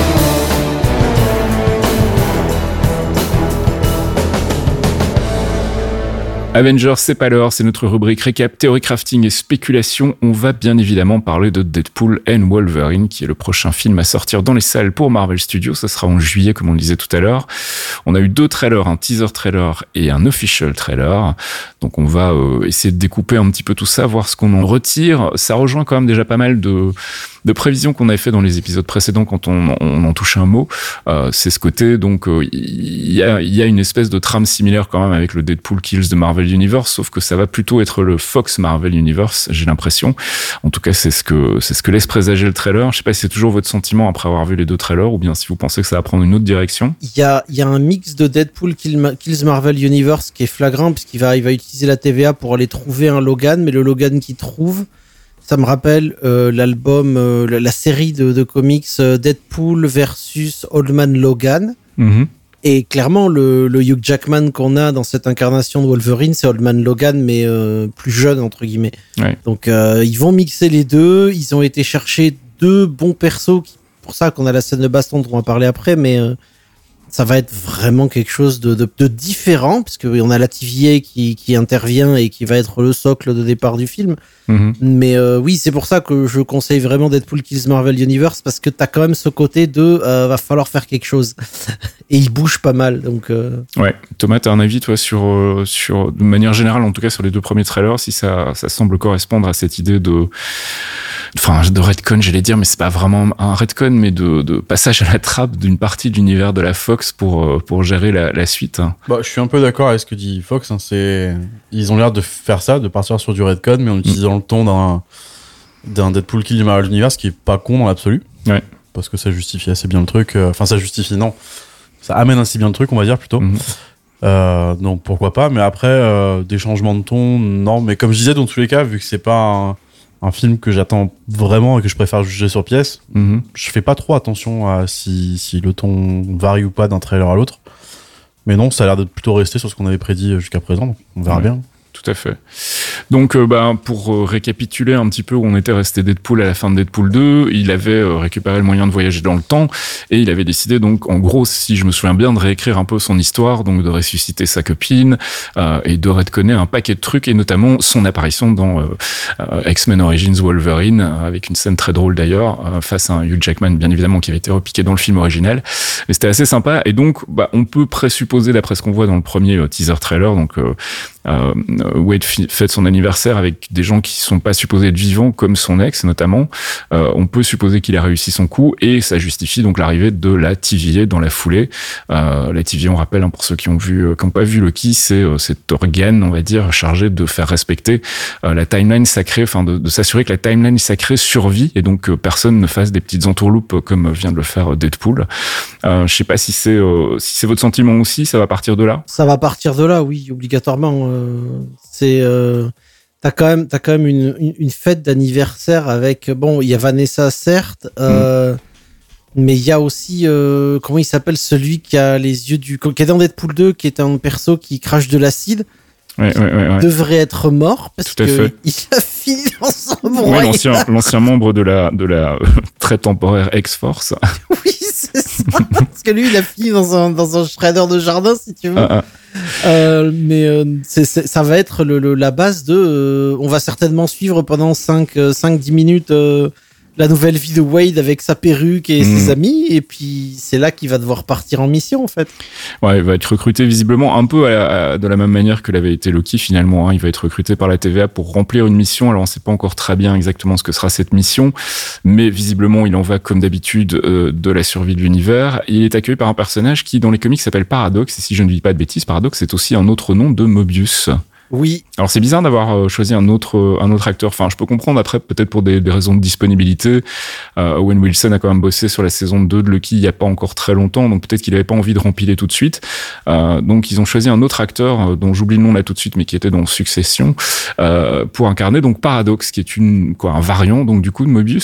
Avengers, c'est pas l'heure, c'est notre rubrique récap, théorie crafting et spéculation. On va bien évidemment parler de Deadpool and Wolverine, qui est le prochain film à sortir dans les salles pour Marvel Studios. Ça sera en juillet, comme on le disait tout à l'heure. On a eu deux trailers, un teaser trailer et un official trailer. Donc on va euh, essayer de découper un petit peu tout ça, voir ce qu'on en retire. Ça rejoint quand même déjà pas mal de, de prévisions qu'on avait fait dans les épisodes précédents quand on, on en touche un mot. Euh, c'est ce côté, donc il euh, y, a, y a une espèce de trame similaire quand même avec le Deadpool Kills de Marvel Universe, sauf que ça va plutôt être le Fox Marvel Universe, j'ai l'impression. En tout cas, c'est ce que c'est ce que laisse présager le trailer. Je sais pas si c'est toujours votre sentiment après avoir vu les deux trailers, ou bien si vous pensez que ça va prendre une autre direction. Il y a il y a un mix de Deadpool Kills Marvel Universe qui est flagrant, puisqu'il va il va utiliser la T V A pour aller trouver un Logan, mais le Logan qu'il trouve, ça me rappelle euh, l'album, euh, la, la série de, de comics euh, Deadpool versus Old Man Logan. Mm-hmm. Et clairement, le, le Hugh Jackman qu'on a dans cette incarnation de Wolverine, c'est Old Man Logan, mais euh, plus jeune, entre guillemets. Ouais. Donc, euh, ils vont mixer les deux. Ils ont été chercher deux bons persos. Qui, pour ça qu'on a la scène de baston dont on va parler après, mais euh, ça va être vraiment quelque chose de, de, de différent, parce qu'on a la T V A qui, qui intervient et qui va être le socle de départ du film. Mm-hmm. Mais euh, oui, c'est pour ça que je conseille vraiment Deadpool Kills Marvel Universe, parce que t'as quand même ce côté de euh, va falloir faire quelque chose. Et il bouge pas mal, donc. Euh... Ouais, Thomas, t'as un avis toi sur euh, sur de manière générale, en tout cas sur les deux premiers trailers, si ça ça semble correspondre à cette idée de, enfin de retcon, j'allais dire, mais c'est pas vraiment un retcon, mais de, de passage à la trappe d'une partie de l'univers de la Fox pour pour gérer la, la suite. Hein. Bah, je suis un peu d'accord avec ce que dit Fox. Hein, c'est ils ont l'air de faire ça, de partir sur du retcon, mais en utilisant mm. le ton d'un d'un Deadpool Kill du Marvel Universe qui est pas con dans l'absolu. Ouais. Parce que ça justifie assez bien le truc. Enfin, ça justifie non. Ça amène assez bien le truc, on va dire, plutôt. Mmh. Euh, donc, pourquoi pas. Mais après, euh, des changements de ton, non. Mais comme je disais, dans tous les cas, vu que c'est pas un, un film que j'attends vraiment et que je préfère juger sur pièce, mmh. je fais pas trop attention à si, si le ton varie ou pas d'un trailer à l'autre. Mais non, ça a l'air d'être plutôt resté sur ce qu'on avait prédit jusqu'à présent. Donc on verra ouais. bien. Tout à fait. Donc, euh, bah, pour euh, récapituler un petit peu où on était resté Deadpool à la fin de Deadpool deux, il avait euh, récupéré le moyen de voyager dans le temps et il avait décidé, donc, en gros, si je me souviens bien, de réécrire un peu son histoire, donc de ressusciter sa copine euh, et de retconner un paquet de trucs, et notamment son apparition dans euh, euh, X-Men Origins Wolverine, euh, avec une scène très drôle d'ailleurs, euh, face à un Hugh Jackman, bien évidemment, qui avait été repiqué dans le film original. Mais c'était assez sympa, et donc, bah, on peut présupposer, d'après ce qu'on voit dans le premier euh, teaser trailer, donc euh, euh, Wade fête son anniversaire avec des gens qui sont pas supposés être vivants, comme son ex notamment. Euh, on peut supposer qu'il a réussi son coup, et ça justifie donc l'arrivée de la T V A dans la foulée. Euh, la T V A, on rappelle, hein, pour ceux qui ont vu, euh, qui n'ont pas vu Loki, c'est euh, cet organe, on va dire, chargé de faire respecter euh, la timeline sacrée, enfin de, de s'assurer que la timeline sacrée survit, et donc euh, personne ne fasse des petites entourloupes comme vient de le faire Deadpool. Euh, je sais pas si c'est euh, si c'est votre sentiment aussi, ça va partir de là. Ça va partir de là, oui, obligatoirement. Euh, c'est euh, t'as quand même t'as quand même une, une, une fête d'anniversaire avec, bon, il y a Vanessa certes, euh, mm. mais il y a aussi euh, comment il s'appelle, celui qui a les yeux du, qui est dans Deadpool deux, qui est un perso qui crache de l'acide. Ouais, ouais, ouais, ouais. Devrait être mort parce Tout à que fait. il a fini dans son broyeur. Ouais, l'ancien l'ancien membre de la de la euh, très temporaire X-Force. Oui, c'est ça. Parce que lui, il a fini dans un dans un shredder de jardin, si tu veux. Ah, ah. Euh, mais euh, c'est, c'est, ça va être le, le, la base de. Euh, on va certainement suivre pendant cinq dix minutes euh, la nouvelle vie de Wade avec sa perruque et mmh. ses amis, et puis c'est là qu'il va devoir partir en mission en fait. Ouais, il va être recruté visiblement un peu à, à, de la même manière que l'avait été Loki finalement. Hein. Il va être recruté par la T V A pour remplir une mission. Alors on ne sait pas encore très bien exactement ce que sera cette mission, mais visiblement il en va comme d'habitude euh, de la survie de l'univers. Il est accueilli par un personnage qui dans les comics s'appelle Paradox, et si je ne dis pas de bêtises, Paradox c'est aussi un autre nom de Mobius. Oui. Alors c'est bizarre d'avoir choisi un autre un autre acteur. Enfin, je peux comprendre après, peut-être pour des, des raisons de disponibilité. Euh, Owen Wilson a quand même bossé sur la saison deux de Loki il y a pas encore très longtemps, donc peut-être qu'il avait pas envie de rempiler tout de suite. Euh, donc ils ont choisi un autre acteur euh, dont j'oublie le nom là tout de suite, mais qui était dans Succession, euh, pour incarner donc Paradox, qui est une quoi un variant donc du coup de Mobius.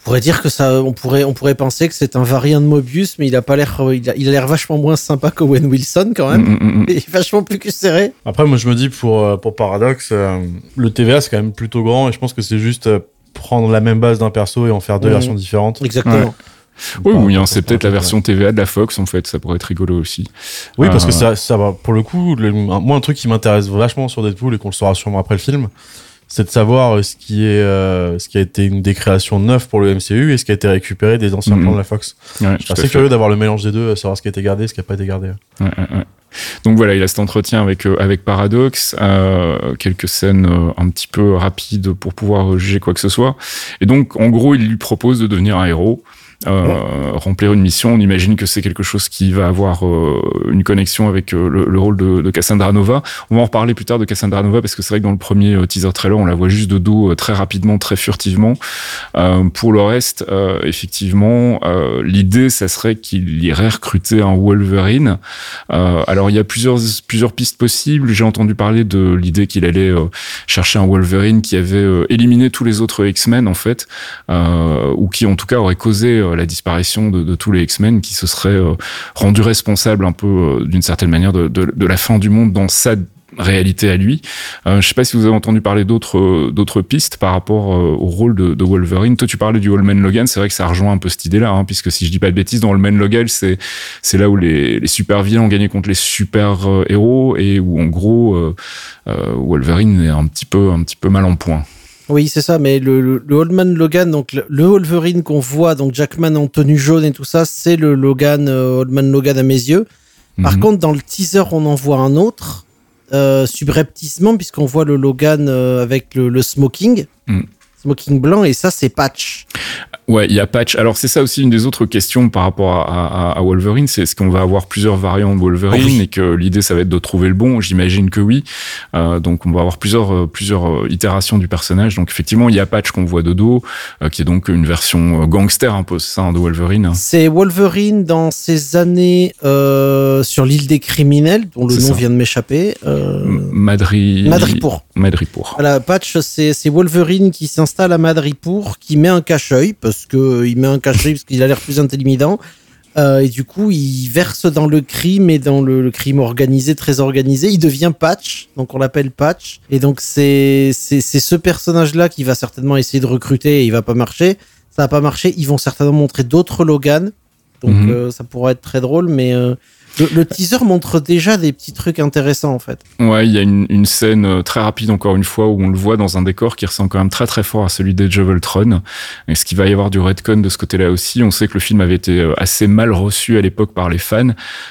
pourrait dire que ça, on pourrait, on pourrait penser que c'est un variant de Mobius, mais il a pas l'air, il a, il a l'air vachement moins sympa que Owen Wilson quand même. Mm, mm, mm. Il est vachement plus que serré. Après, moi, je me dis, pour, pour Paradox, euh, le T V A, c'est quand même plutôt grand, et je pense que c'est juste euh, prendre la même base d'un perso et en faire deux Mmh. versions différentes. Exactement. Ouais. Oui, Enfin, oui, hein, pour- c'est pour- peut-être la pour- version T V A de la Fox, en fait. Ça pourrait être rigolo aussi. Oui, parce Euh, que ça, ça va, pour le coup, le, un- moi, un truc qui m'intéresse vachement sur Deadpool, et qu'on le saura sûrement après le film, c'est de savoir euh, ce qui est, euh, ce qui a été une des créations neuves pour le M C U et ce qui a été récupéré des anciens Mhm. plans de la Fox. ouais, Je suis tout à assez fait. curieux d'avoir le mélange des deux, euh, savoir ce qui a été gardé et ce qui a pas été gardé. Ouais, ouais, ouais. Donc voilà, il a cet entretien avec euh, avec Paradox, euh, quelques scènes euh, un petit peu rapides pour pouvoir juger quoi que ce soit. Et donc, en gros, il lui propose de devenir un héros. Euh, remplir une mission. On imagine que c'est quelque chose qui va avoir euh, une connexion avec euh, le, le rôle de, de Cassandra Nova. On va en reparler plus tard de Cassandra Nova parce que c'est vrai que dans le premier euh, teaser trailer, on la voit juste de dos euh, très rapidement, très furtivement. Euh, pour le reste, euh, effectivement, euh, l'idée, ça serait qu'il irait recruter un Wolverine. Euh, alors, il y a plusieurs plusieurs pistes possibles. J'ai entendu parler de l'idée qu'il allait euh, chercher un Wolverine qui avait euh, éliminé tous les autres X-Men, en fait, euh, ou qui, en tout cas, aurait causé euh, la disparition de, de tous les X-Men, qui se seraient euh, rendus responsables un peu, euh, d'une certaine manière, de, de, de la fin du monde dans sa réalité à lui. Euh, je sais pas si vous avez entendu parler d'autres euh, d'autres pistes par rapport euh, au rôle de, de Wolverine. Toi, tu parlais du Old Man Logan. C'est vrai que ça rejoint un peu cette idée-là, hein, puisque si je dis pas de bêtises, dans Old Man Logan, c'est c'est là où les, les super vilains ont gagné contre les super euh, héros et où en gros euh, euh, Wolverine est un petit peu un petit peu mal en point. Oui, c'est ça, mais le, le, le Old Man Logan, donc le, le Wolverine qu'on voit, donc Jackman en tenue jaune et tout ça, c'est le Logan, euh, Old Man Logan à mes yeux. Par Mhm. contre, dans le teaser, on en voit un autre, euh, subrepticement, puisqu'on voit le Logan euh, avec le, le smoking, Mhm. smoking blanc, et ça, c'est Patch. Ouais, il y a Patch. Alors c'est ça aussi une des autres questions par rapport à, à, à Wolverine, c'est est-ce qu'on va avoir plusieurs variantes de Wolverine Oh oui. et que l'idée ça va être de trouver le bon. J'imagine que oui. Euh, donc on va avoir plusieurs euh, plusieurs euh, itérations du personnage. Donc effectivement il y a Patch qu'on voit de dos, euh, qui est donc une version euh, gangster un peu c'est ça hein, de Wolverine. C'est Wolverine dans ses années euh, sur l'île des criminels, dont le C'est nom ça. vient de m'échapper. Euh, M- Madri. Madripoor. Madripoor. Voilà, Patch, c'est, c'est Wolverine qui s'installe à Madripoor, qui met un cache-œil, parce que euh, il met un cache-œil parce qu'il a l'air plus intimidant. Euh, et du coup, il verse dans le crime et dans le, le crime organisé, très organisé. Il devient Patch, donc on l'appelle Patch. Et donc c'est, c'est, c'est ce personnage-là qui va certainement essayer de recruter et il va pas marcher. Ça va pas marcher. Ils vont certainement montrer d'autres Logan. Donc Mhm. euh, ça pourrait être très drôle, mais euh, le, le teaser montre déjà des petits trucs intéressants en fait. Ouais, il y a une, une scène euh, très rapide encore une fois où on le voit dans un décor qui ressemble quand même très très fort à celui d'Age of Ultron. Est-ce qu'il va y avoir du retcon de ce côté-là aussi? On sait que le film avait été euh, assez mal reçu à l'époque par les fans,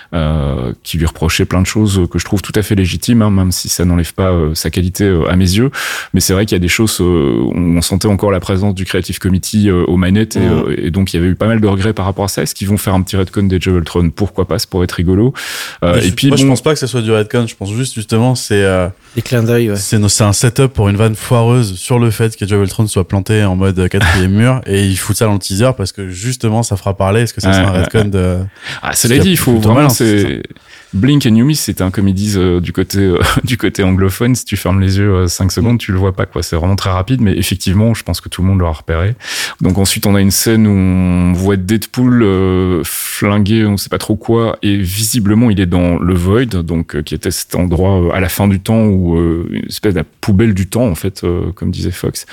euh, qui lui reprochaient plein de choses que je trouve tout à fait légitimes, hein, même si ça n'enlève pas euh, sa qualité euh, à mes yeux. Mais c'est vrai qu'il y a des choses euh, où on sentait encore la présence du Creative Committee euh, aux manettes et, Mhm. euh, et donc il y avait eu pas mal de regrets par rapport à ça. Est-ce qu'ils vont faire un petit retcon d'Age of Ultron? Pourquoi pas? Ça pourrait être rigolo. Euh, je, et puis moi, je bon, pense pas que ça soit du retcon. Je pense juste, justement, c'est euh, Les clins d'œil, ouais. c'est no- c'est un setup pour une vanne foireuse sur le fait que Joe Ultron soit planté en mode quatrième mur, et il fout ça dans le teaser parce que justement, ça fera parler. Est-ce que ça Ouais, sera un ouais, retcon de ah, cela qu'il y a dit, il faut plutôt vraiment, malin, c'est, c'est Blink and You Miss, c'est un, comme ils disent, euh, du côté, euh, du côté anglophone. Si tu fermes les yeux euh, cinq secondes, tu le vois pas, quoi. C'est vraiment très rapide, mais effectivement, je pense que tout le monde l'aura repéré. Donc ensuite, on a une scène où on voit Deadpool, euh, flinguer, on sait pas trop quoi, et visiblement, il est dans le Void, donc, euh, qui était cet endroit euh, à la fin du temps où, euh, une espèce de poubelle du temps, en fait, euh, comme disait Fox,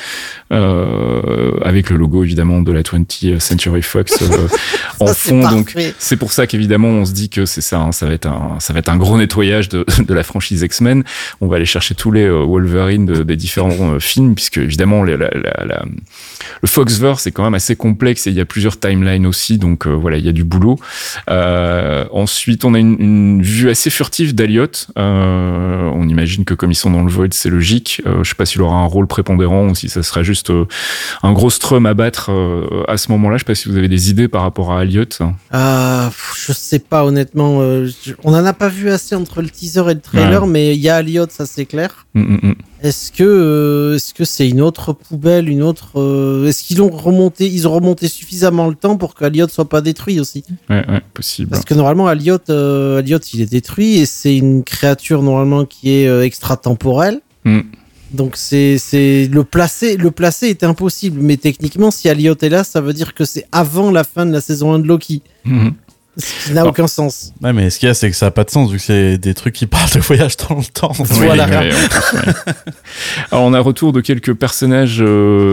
euh, avec le logo, évidemment, de la twentieth Century Fox, euh, en Ça, c'est fond. Donc, parfait. c'est pour ça qu'évidemment, on se dit que c'est ça, hein, ça va être un, ça va être un gros nettoyage de, de la franchise X-Men. On va aller chercher tous les euh, Wolverine de- des différents euh, films, puisque évidemment, la, la, la, la- le Foxverse est quand même assez complexe et il y a plusieurs timelines aussi, donc euh, voilà, il y a du boulot. Euh, ensuite, on a une, une vue assez furtive d'Elliot. Euh, on imagine que comme ils sont dans le Void, c'est logique. Euh, je sais pas s'il aura un rôle prépondérant ou si ça serait juste euh, un gros strum à battre euh, à ce moment-là. Je sais pas si vous avez des idées par rapport à Elliot. Ah, pff, je sais pas honnêtement. euh, je- on en a pas vu assez entre le teaser et le trailer, Ouais. mais il y a Elliot, ça c'est clair. Mm, mm, mm. Est-ce que euh, est-ce que c'est une autre poubelle, une autre euh, Est-ce qu'ils ont remonté Ils ont remonté suffisamment le temps pour qu'Elliot soit pas détruit aussi. Ouais, ouais, possible. Parce que normalement Elliot, euh, Elliot, il est détruit et c'est une créature normalement qui est euh, extratemporelle. Mm. Donc c'est c'est le placer le placer est impossible, mais techniquement si Elliot est là, ça veut dire que c'est avant la fin de la saison un de Loki. Mm-hmm. Ce qui n'a aucun sens. Ouais, mais ce qu'il y a, c'est que ça n'a pas de sens vu que c'est des trucs qui parlent de voyage dans le temps. Oui, Voilà. mais en plus, ouais. Alors, on a retour de quelques personnages euh,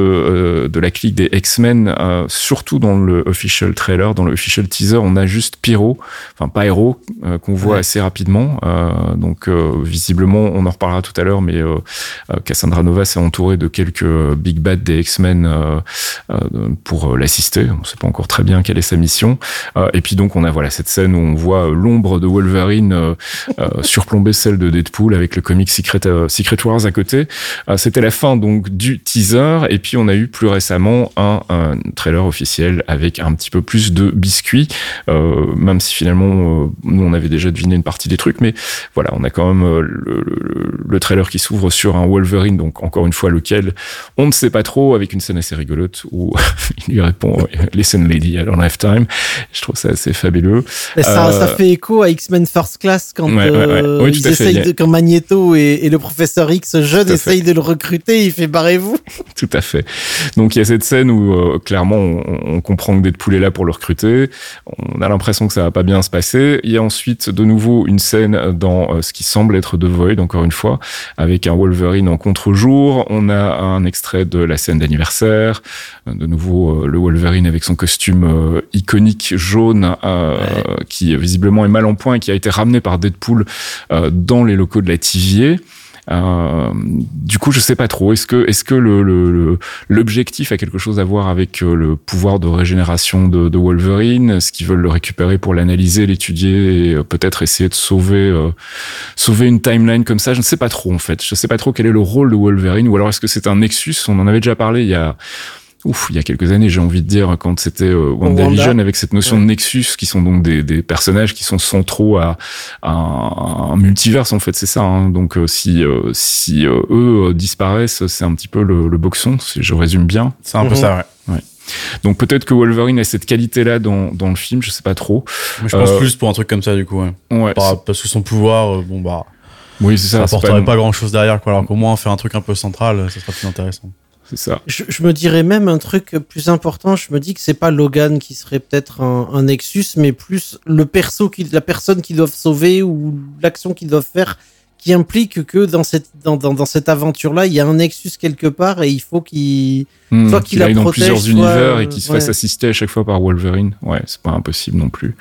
euh, de la clique des X-Men, euh, surtout dans le official trailer, dans le official teaser, on a juste Pyro, enfin Pyro, euh, qu'on voit Ouais. assez rapidement. Euh, donc, euh, visiblement, on en reparlera tout à l'heure, mais euh, euh, Cassandra Nova s'est entourée de quelques big bad des X-Men euh, euh, pour euh, l'assister. On ne sait pas encore très bien quelle est sa mission. Euh, et puis donc, on a voilà cette scène où on voit l'ombre de Wolverine euh, euh, surplomber celle de Deadpool avec le comic Secret, euh, Secret Wars à côté. Euh, c'était la fin donc du teaser et puis on a eu plus récemment un, un trailer officiel avec un petit peu plus de biscuits, euh, même si finalement euh, nous on avait déjà deviné une partie des trucs, mais voilà, on a quand même euh, le, le, le trailer qui s'ouvre sur un Wolverine, donc encore une fois lequel on ne sait pas trop, avec une scène assez rigolote où il lui répond « Listen lady, I don't have time ». Je trouve ça assez fabuleux. Et ça, Euh, ça fait écho à X-Men First Class quand, Ouais, ouais, ouais. euh, Oui, tout ils à fait. essayent Il y a- de, quand Magneto et, et le professeur X jeune Tout à essayent de le recruter, il fait barrez-vous. Tout à fait. Donc il y a cette scène où euh, clairement on, on comprend que Deadpool est là pour le recruter. On a l'impression que ça va pas bien se passer. Il y a ensuite de nouveau une scène dans euh, ce qui semble être The Void, encore une fois, avec un Wolverine en contre-jour. On a un extrait de la scène d'anniversaire. De nouveau euh, le Wolverine avec son costume euh, iconique jaune euh, Ouais. qui visiblement est mal en point et qui a été ramené par Deadpool euh, dans les locaux de la T V A. Euh, du coup, je sais pas trop. Est-ce que, est-ce que le, le, le- l'objectif a quelque chose à voir avec euh, le pouvoir de régénération de, de Wolverine? Est-ce qu'ils veulent le récupérer pour l'analyser, l'étudier et euh, peut-être essayer de sauver, euh, sauver une timeline comme ça? Je ne sais pas trop en fait. Je sais pas trop quel est le rôle de Wolverine, ou alors est-ce que c'est un Nexus? On en avait déjà parlé il y a. Ouf, il y a quelques années, j'ai envie de dire, quand c'était euh, WandaVision, Wanda. avec cette notion Ouais. de Nexus, qui sont donc des, des personnages qui sont centraux à, à un, un multiverse, en fait, c'est ça. Hein. Donc, euh, si, euh, si euh, eux euh, disparaissent, c'est un petit peu le, le boxon, si je résume bien. C'est un peu Mhm. ça, ouais. Donc, peut-être que Wolverine a cette qualité-là dans, dans le film, je sais pas trop. Mais je pense Euh, plus pour un truc comme ça, du coup, ouais. Ouais, Par- parce que son pouvoir, euh, bon, bah, c'est- oui, c'est ça ça. c'est apporterait pas- pas grand chose derrière, quoi. Alors qu'au moins, faire un truc un peu central, ça sera plus intéressant. C'est ça. Je, je me dirais même un truc plus important, je me dis que c'est pas Logan qui serait peut-être un, un Nexus, mais plus le perso, qui, la personne qu'ils doivent sauver ou l'action qu'ils doivent faire, qui implique que dans cette, dans, dans, dans cette aventure-là, il y a un Nexus quelque part et il faut qu'il... Hmm, Soit qu'il qu'il la aille dans protège, plusieurs soit, univers euh, et qu'il se ouais. fasse assister à chaque fois par Wolverine. Ouais, c'est pas impossible non plus.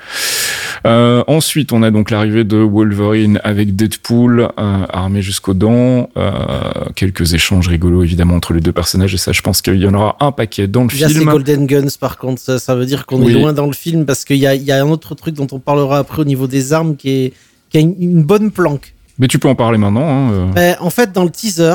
Euh, ensuite, on a donc l'arrivée de Wolverine avec Deadpool, euh, armé jusqu'aux dents. Euh, quelques échanges rigolos, évidemment, entre les deux personnages. Et ça, je pense qu'il y en aura un paquet dans le Il y a ces film. Golden Guns par contre, ça, ça veut dire qu'on Oui. est loin dans le film parce qu'il y a, il y a un autre truc dont on parlera après au niveau des armes qui, est, qui a une, une bonne planque. Mais tu peux en parler maintenant. Hein, euh. Ben, en fait, dans le teaser,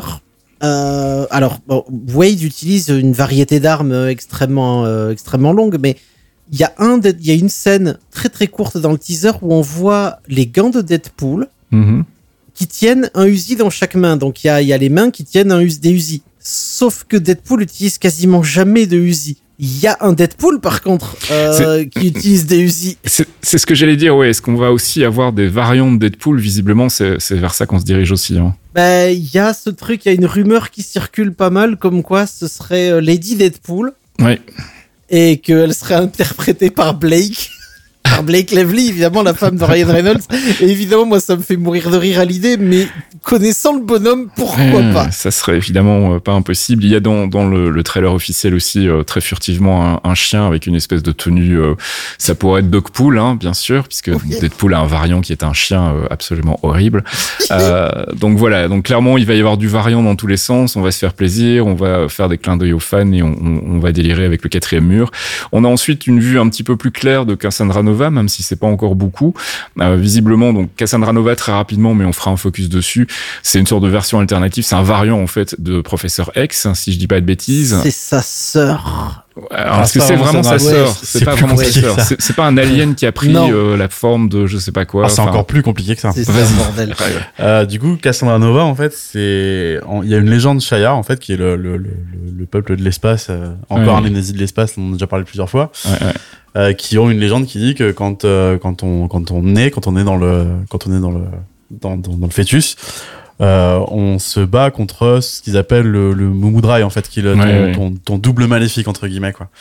euh, alors bon, Wade utilise une variété d'armes euh, extrêmement, euh, extrêmement longue, mais il y a un, de- il y a une scène très très courte dans le teaser où on voit les gants de Deadpool Mhm. qui tiennent un Uzi dans chaque main. Donc il y a, il y a les mains qui tiennent un Uzi, des Uzi. Sauf que Deadpool utilise quasiment jamais de Uzi. Il y a un Deadpool par contre euh, qui utilise des Uzi. C'est c'est ce que j'allais dire, ouais. Est-ce qu'on va aussi avoir des variantes de Deadpool? Visiblement, c'est c'est vers ça qu'on se dirige aussi. Hein. Ben, il y a ce truc, il y a une rumeur qui circule pas mal comme quoi ce serait euh, Lady Deadpool. Ouais. Et qu'elle serait interprétée par Blake. Par Blake Lively, évidemment, la femme de Ryan Reynolds. Et évidemment, moi, ça me fait mourir de rire à l'idée, mais connaissant le bonhomme, pourquoi Ouais, pas? Ça serait évidemment euh, pas impossible. Il y a dans, dans le, le trailer officiel aussi euh, très furtivement un, un chien avec une espèce de tenue. Euh, ça pourrait être Dogpool, hein, bien sûr, puisque Oui. Deadpool a un variant qui est un chien euh, absolument horrible. Euh, donc voilà, donc clairement il va y avoir du variant dans tous les sens. On va se faire plaisir, on va faire des clins d'œil aux fans et on, on, on va délirer avec le quatrième mur. On a ensuite une vue un petit peu plus claire de Cassandra Nova, même si c'est pas encore beaucoup. Euh, visiblement, donc Cassandra Nova très rapidement, mais on fera un focus dessus. C'est une sorte de version alternative, c'est un variant en fait de Professeur X, hein, si je dis pas de bêtises. C'est sa sœur. Alors, Ah, est-ce que ça, c'est vraiment, vraiment ça sa va- sœur? ouais, C'est c'est pas plus vraiment sa compliqué, sœur. ça. C'est c'est pas un alien qui a pris Non. euh, la forme de je sais pas quoi. Ah, c'est Enfin, encore plus compliqué que ça. C'est ça, Vas-y. bordel. Euh, du coup, Cassandra Nova, en fait, c'est, en- il y a une légende Shaya, en fait, qui est le, le, le, le peuple de l'espace, euh, encore Ouais. un amnésie de l'espace, on en a déjà parlé plusieurs fois, Ouais, ouais. euh, qui ont une légende qui dit que quand, euh, quand on, quand on naît, quand on est dans le, quand on est dans le, dans, dans, dans le fœtus, euh, on se bat contre ce qu'ils appellent le, le Mumudrai, en fait, qui est le, ton, Ouais, ouais. ton, ton double maléfique, entre guillemets, quoi.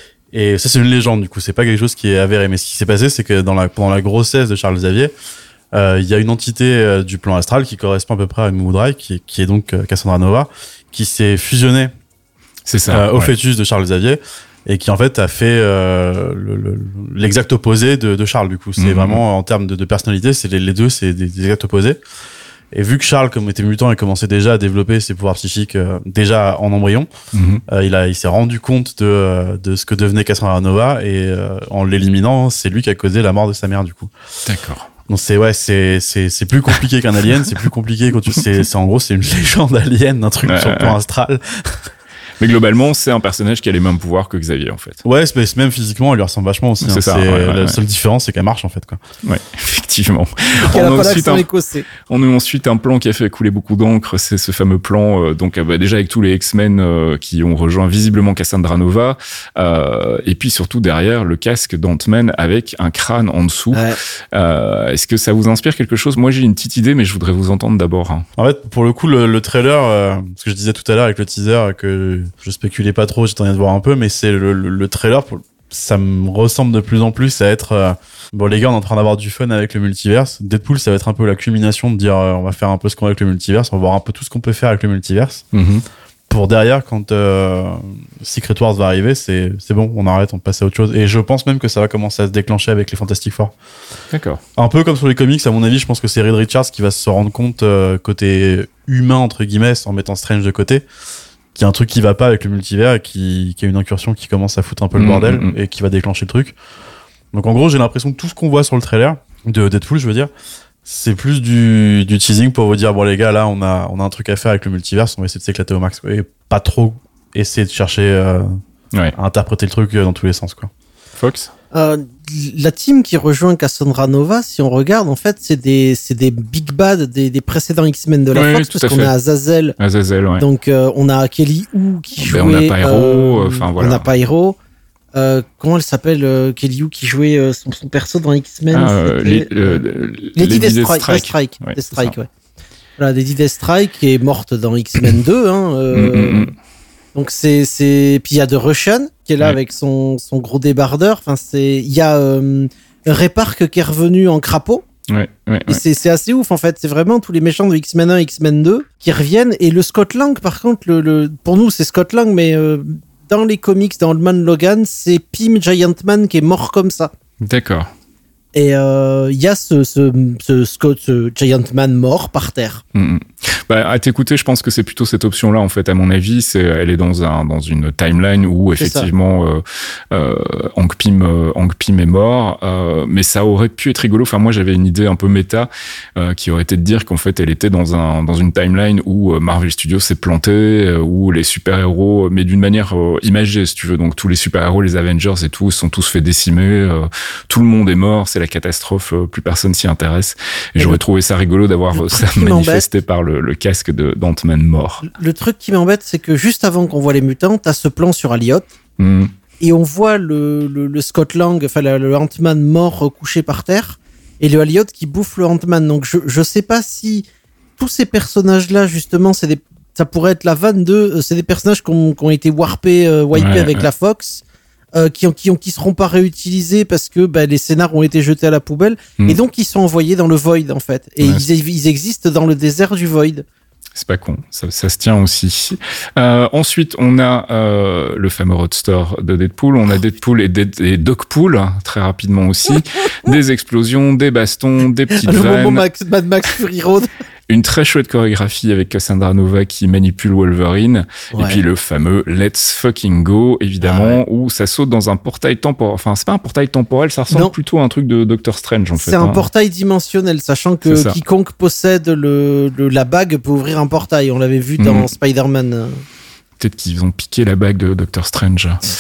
Et ça, c'est une légende, du coup, c'est pas quelque chose qui est avéré. Mais ce qui s'est passé, c'est que dans la, pendant la grossesse de Charles Xavier, euh, il y a une entité euh, du plan astral qui correspond à peu près à une Mumudrai, qui, qui est donc euh, Cassandra Nova, qui s'est fusionnée C'est ça. euh, au ouais. fœtus de Charles Xavier, et qui en fait a fait euh, le, le, l'exact opposé de, de Charles, du coup. C'est Mhm. vraiment, en termes de, de personnalité, c'est les, les deux, c'est des, des exacts opposés. Et vu que Charles, comme était mutant, et commençait déjà à développer ses pouvoirs psychiques euh, déjà en embryon, Mhm. euh, il a, il s'est rendu compte de, euh, de ce que devenait Cassandra Nova, et euh, en l'éliminant, c'est lui qui a causé la mort de sa mère, du coup. D'accord. Donc c'est ouais, c'est c'est c'est plus compliqué qu'un alien, c'est plus compliqué quand tu c'est c'est en gros c'est une légende alien, un truc Ouais, sur le ouais. plan astral. Mais globalement, c'est un personnage qui a les mêmes pouvoirs que Xavier, en fait. Ouais, c'est c'est même physiquement, elle lui ressemble vachement aussi. C'est hein. ça, C'est- ouais, ouais, la ouais. seule différence, c'est qu'elle marche en fait, quoi. Ouais, effectivement. Qu'elle On a a, pas ensuite l'accent un, écossais. on a ensuite un plan qui a fait couler beaucoup d'encre, c'est ce fameux plan, euh, donc euh, bah, déjà avec tous les X-Men euh, qui ont rejoint visiblement Cassandra Nova, euh, et puis surtout derrière le casque d'Ant-Man avec un crâne en dessous. Ouais. Euh, est-ce que ça vous inspire quelque chose? Moi j'ai une petite idée, mais je voudrais vous entendre d'abord. Hein. En fait, pour le coup, le, le trailer, euh, ce que je disais tout à l'heure avec le teaser, que je spéculais pas trop, j'attendais de voir un peu, mais c'est le, le, le trailer, pour, ça me ressemble de plus en plus à être... euh, bon, les gars, on est en train d'avoir du fun avec le multiverse. Deadpool, ça va être un peu la culmination de dire euh, on va faire un peu ce qu'on veut avec le multiverse, on va voir un peu tout ce qu'on peut faire avec le multiverse. Mm-hmm. Pour derrière, quand euh, Secret Wars va arriver, c'est c'est bon, on arrête, on passe à autre chose. Et je pense même que ça va commencer à se déclencher avec les Fantastic Four. D'accord. Un peu comme sur les comics, à mon avis, je pense que c'est Reed Richards qui va se rendre compte euh, côté humain, entre guillemets, en mettant Strange de côté, qu'il y a un truc qui va pas avec le multivers et qui, qui a une incursion qui commence à foutre un peu le Mmh, bordel mmh, mmh. et qui va déclencher le truc. Donc en gros, j'ai l'impression que tout ce qu'on voit sur le trailer de Deadpool, je veux dire, c'est plus du, du teasing pour vous dire, bon les gars, là, on a, on a un truc à faire avec le multiverse, on va essayer de s'éclater au max. Et pas trop essayer de chercher euh, Ouais. à interpréter le truc euh, dans tous les sens, quoi. Fox? Euh, la team qui rejoint Cassandra Nova, si on regarde, en fait, c'est des, c'est des big bad des, des précédents X-Men de la Oui, Fox, tout parce à qu'on fait. a Azazel. Azazel, ouais. Donc, euh, on a Kelly Hu qui jouait. Ben, on n'a pas Hero, euh, enfin, voilà. On n'a pas Hero. Euh, comment elle s'appelle, euh, Kelly Hu qui jouait euh, son, son perso dans X-Men? Ah, euh, c'était, les- euh, euh, Lady Lady Deathstrike. Deathstrike, Ouais, Deathstrike, c'est ça. ouais. Voilà, Lady Deathstrike qui est morte dans X-Men deux. Hein, euh, Mm, mm, mm. Donc c'est c'est puis il y a The Russian qui est là Ouais. avec son son gros débardeur. Enfin c'est il y a euh, Ray Park qui est revenu en crapaud. Ouais, ouais, Et ouais. c'est c'est assez ouf en fait. C'est vraiment tous les méchants de X-Men un, X-Men deux qui reviennent. Et le Scott Lang par contre, le, le pour nous c'est Scott Lang, mais euh, dans les comics, dans Old Man Logan, c'est Pym Giant Man qui est mort comme ça. D'accord. Et il euh, y a ce, ce, ce Scott, ce Giant Man mort par terre. Mm, mm. Bah, à t'écouter, je pense que c'est plutôt cette option-là, en fait, à mon avis. C'est, elle est dans un, dans une timeline où, C'est effectivement, euh, euh, Hank Pym, euh, Hank Pym est mort. Euh, mais ça aurait pu être rigolo. Enfin, moi, j'avais une idée un peu méta, euh, qui aurait été de dire qu'en fait, elle était dans un, dans une timeline où euh, Marvel Studios s'est planté, euh, où les super-héros, mais d'une manière euh, imagée, si tu veux. Donc, tous les super-héros, les Avengers et tout, sont tous fait décimer. Euh, tout le monde est mort. C'est la catastrophe. Euh, plus personne s'y intéresse. Et, Et j'aurais le- trouvé ça rigolo d'avoir le euh, truc ça qui m'embête- manifesté par le, le casque de d'Ant-Man mort. Le truc qui m'embête, c'est que juste avant qu'on voit les mutants, t'as ce plan sur Elliot. Mm. Et on voit le, le, le Scott Lang, enfin le, le Ant-Man mort euh, couché par terre, et le Elliot qui bouffe le Ant-Man. Donc je, je sais pas si tous ces personnages-là, justement, c'est des, ça pourrait être la vanne de, euh, c'est des personnages qui ont, qui ont été warpés, euh, wipés Ouais, avec ouais. la Fox, euh, qui, ont, qui, ont, qui seront pas réutilisés parce que bah, les scénars ont été jetés à la poubelle, Mm. et donc ils sont envoyés dans le Void en fait. Et Ouais. ils, ils existent dans le désert du Void. C'est pas con, ça, ça se tient aussi. Euh, ensuite, on a euh, le fameux roadster de Deadpool. On a Deadpool et, Dead- et Dogpool, hein, très rapidement aussi. Des explosions, des bastons, des petites Le moment vannes. Max, Mad Max Fury Road. Une très chouette chorégraphie avec Cassandra Nova qui manipule Wolverine. Et puis le fameux Let's fucking go, évidemment, où ça saute dans un portail temporel. Enfin, c'est pas un portail temporel, ça ressemble Non. plutôt à un truc de Doctor Strange, en fait. C'est un hein. portail dimensionnel, sachant que C'est ça. quiconque possède le, le- la bague peut ouvrir un portail. On l'avait vu dans Mhm. Spider-Man. Peut-être qu'ils ont piqué la bague de Doctor Strange.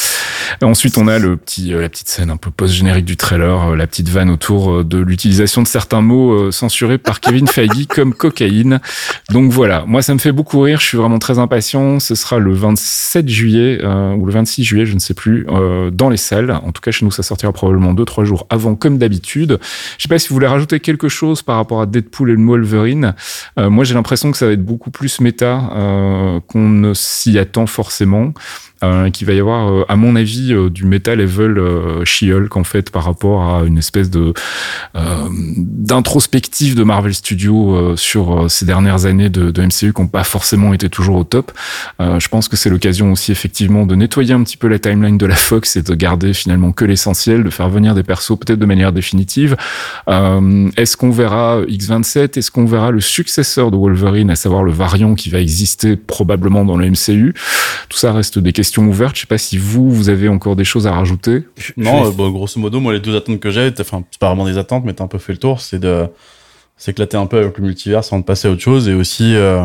Ensuite, on a le petit, euh, la petite scène un peu post-générique du trailer, euh, la petite vanne autour euh, de l'utilisation de certains mots euh, censurés par Kevin Feige comme cocaïne. Donc voilà, moi ça me fait beaucoup rire, je suis vraiment très impatient. Ce sera le vingt-sept juillet euh, ou le vingt-six juillet, je ne sais plus, euh, dans les salles. En tout cas, chez nous, ça sortira probablement deux trois jours avant, comme d'habitude. Je sais pas si vous voulez rajouter quelque chose par rapport à Deadpool et le Wolverine. Euh, moi, j'ai l'impression que ça va être beaucoup plus méta euh, qu'on ne s'y attend forcément. Euh, qu'il va y avoir, euh, à mon avis, euh, du meta level euh, She-Hulk en fait par rapport à une espèce de euh, d'introspective de Marvel Studios euh, sur euh, ces dernières années de, de M C U qui n'ont pas forcément été toujours au top. Euh, je pense que c'est l'occasion aussi effectivement de nettoyer un petit peu la timeline de la Fox et de garder finalement que l'essentiel, de faire venir des persos peut-être de manière définitive. Euh, est-ce qu'on verra X vingt-sept? Est-ce qu'on verra le successeur de Wolverine, à savoir le variant qui va exister probablement dans le M C U? Tout ça reste des questions ouverte. Je sais pas si vous, vous avez encore des choses à rajouter. Non, euh, bon, grosso modo, moi, les deux attentes que j'ai, enfin, c'est pas vraiment des attentes, mais t'as un peu fait le tour, c'est de s'éclater un peu avec le multivers avant de passer à autre chose, et aussi euh,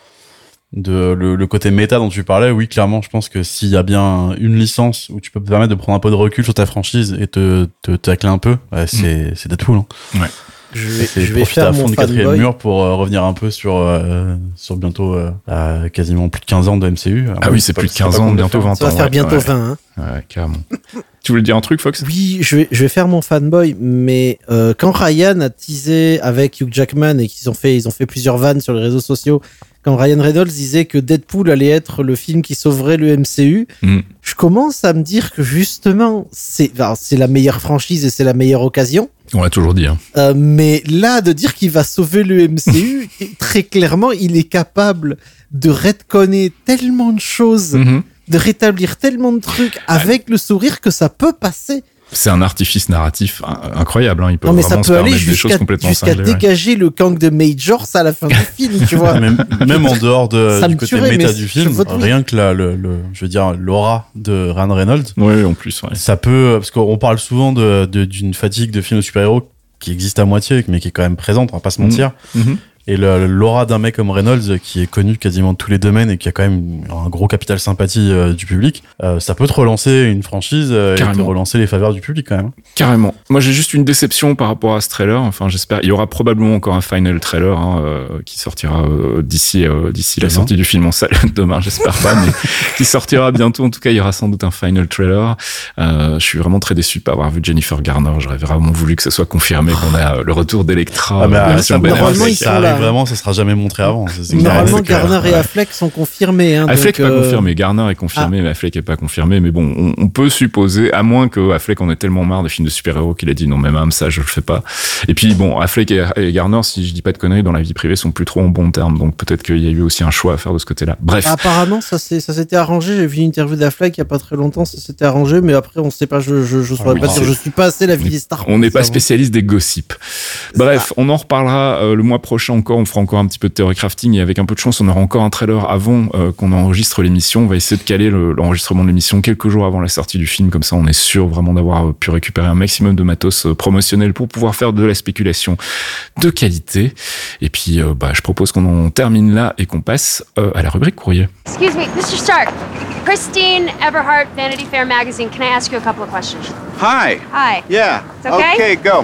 de le, le côté méta dont tu parlais. Oui, clairement, je pense que s'il y a bien une licence où tu peux te permettre de prendre un peu de recul sur ta franchise et te, te tacler un peu, ouais, c'est, mmh. c'est Deadpool. Hein. Ouais. Je vais, je vais faire à fond mon du quatrième fanboy. mur pour euh, revenir un peu sur euh, sur bientôt euh, quasiment plus de quinze ans de M C U. Ah Alors, oui, c'est plus de quinze ans, bientôt vingt ans. Ça va faire ouais, bientôt ouais. vingt. Hein. Ouais, carrément. Tu voulais dire un truc, Fox? Oui, je vais, je vais faire mon fanboy, mais euh, quand Ryan a teasé avec Hugh Jackman et qu'ils ont fait, ils ont fait plusieurs vannes sur les réseaux sociaux, quand Ryan Reynolds disait que Deadpool allait être le film qui sauverait le M C U, mm. je commence à me dire que justement, c'est, enfin, c'est la meilleure franchise et c'est la meilleure occasion. On l'a toujours dit. Hein. Euh, mais là, de dire qu'il va sauver le M C U, très clairement, il est capable de retconner tellement de choses, mm-hmm. de rétablir tellement de trucs avec le sourire que ça peut passer. C'est un artifice narratif incroyable, hein. Il peut non, mais vraiment ça peut se aller permettre des jusqu'à, choses complètement jusqu'à cinglées, dégager ouais. le Kang de Majors à la fin du film, tu vois. Même, même en dehors de, ça du me côté tuerait, méta du film, rien que la, le, le, je veux dire, l'aura de Ryan Reynolds. Oui, en plus, ouais. Ça peut, parce qu'on parle souvent de, de, d'une fatigue de films de super-héros qui existe à moitié, mais qui est quand même présente, on va pas se mentir. Mmh. Et le, l'aura d'un mec comme Reynolds, qui est connu quasiment de tous les domaines et qui a quand même un gros capital sympathie euh, du public, euh, ça peut te relancer une franchise euh, et te relancer les faveurs du public quand même. Carrément. Moi, j'ai juste une déception par rapport à ce trailer. Enfin, j'espère. Il y aura probablement encore un final trailer hein, euh, qui sortira euh, d'ici euh, d'ici la sortie du film en salle demain. J'espère pas, mais qui sortira bientôt. En tout cas, il y aura sans doute un final trailer. Euh, je suis vraiment très déçu de pas avoir vu Jennifer Garner. J'aurais vraiment voulu que ce soit confirmé qu'on a le retour d'Electra. Ah, mais euh, ça, Ben normalement, ils sont là. Vraiment, ça sera jamais montré avant. C'est Normalement, Garner et Affleck sont confirmés. Hein, Affleck donc, n'est pas euh... confirmé, Garner est confirmé, ah. mais Affleck n'est pas confirmé. Mais bon, on, on peut supposer, à moins que Affleck en ait tellement marre des films de super-héros qu'il a dit non, même même ça, je le fais pas. Et puis bon, Affleck et, et Garner, si je dis pas de conneries, dans la vie privée, sont plus trop en bons termes. Donc peut-être qu'il y a eu aussi un choix à faire de ce côté-là. Bref. Apparemment, ça, c'est, ça s'était arrangé. J'ai vu une interview d'Affleck il y a pas très longtemps, ça s'était arrangé, mais après, on sait pas, je, je, je saurais ah, oui, pas dire, je suis pas assez la vie des stars. On n'est pas spécialiste des gossips. Bref, on en reparlera euh, le mois prochain encore. On fera encore un petit peu de théorie crafting et avec un peu de chance, on aura encore un trailer avant euh, qu'on enregistre l'émission. On va essayer de caler le, l'enregistrement de l'émission quelques jours avant la sortie du film. Comme ça, on est sûr vraiment d'avoir pu récupérer un maximum de matos euh, promotionnel pour pouvoir faire de la spéculation de qualité. Et puis, euh, bah, je propose qu'on en termine là et qu'on passe euh, à la rubrique courrier. Excuse me, mister Stark. Christine Everhart, Vanity Fair magazine. Can I ask you a couple of questions? Hi. Hi. Yeah. It's okay? Okay, go.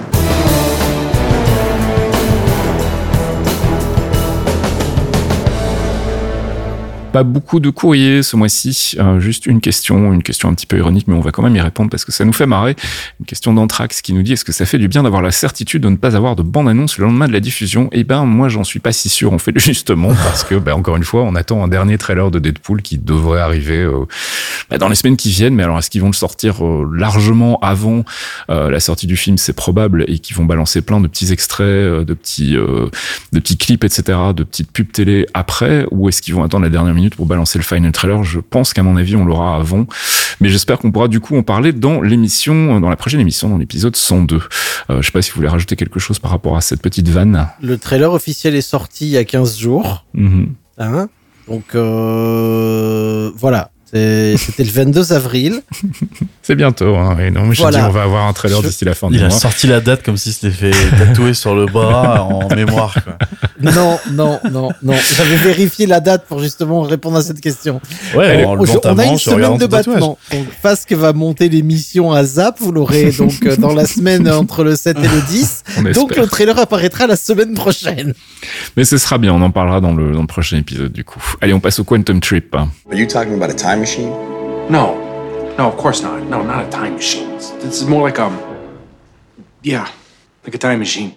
Pas beaucoup de courriers ce mois-ci, euh, juste une question, une question un petit peu ironique, mais on va quand même y répondre parce que ça nous fait marrer. Une question d'Anthrax qui nous dit: est-ce que ça fait du bien d'avoir la certitude de ne pas avoir de bande-annonce le lendemain de la diffusion? Eh ben, moi, j'en suis pas si sûr. On fait justement parce que, ben, encore une fois, on attend un dernier trailer de Deadpool qui devrait arriver euh, ben, dans les semaines qui viennent. Mais alors, est-ce qu'ils vont le sortir euh, largement avant euh, la sortie du film? C'est probable, et qu'ils vont balancer plein de petits extraits, euh, de petits, euh, de petits clips, et cetera, de petites pubs télé après, ou est-ce qu'ils vont attendre la dernière minute pour balancer le final trailer? Je pense qu'à mon avis, on l'aura avant. Mais j'espère qu'on pourra du coup en parler dans l'émission, dans la prochaine émission, dans l'épisode cent deux. Euh, je sais pas si vous voulez rajouter quelque chose par rapport à cette petite vanne. Le trailer officiel est sorti il y a quinze jours. Mm-hmm. Hein? Donc, euh, voilà. C'est, c'était le vingt-deux avril. C'est bientôt. Hein, oui. Non, moi, j'ai Voilà. dit on va avoir un trailer Je- d'ici la fin du Il a mois. sorti la date comme si c'était fait tatouer sur le bras en mémoire, quoi. Non, non, non, non. J'avais vérifié la date pour justement répondre à cette question. Ouais, On, en levant ta on a une manche, en semaine regardant de ton tatouage. battement. Donc, Fasque va monter l'émission à Zap. Vous l'aurez donc euh, dans la semaine entre le sept et le dix. On Donc espère. le trailer apparaîtra la semaine prochaine. Mais ce sera bien, on en parlera dans le, dans le prochain épisode du coup. Allez, on passe au Quantum Trip. Are you talking about a time machine? No. No, of course not. No, not a time machine. This is more like um yeah, like a time machine.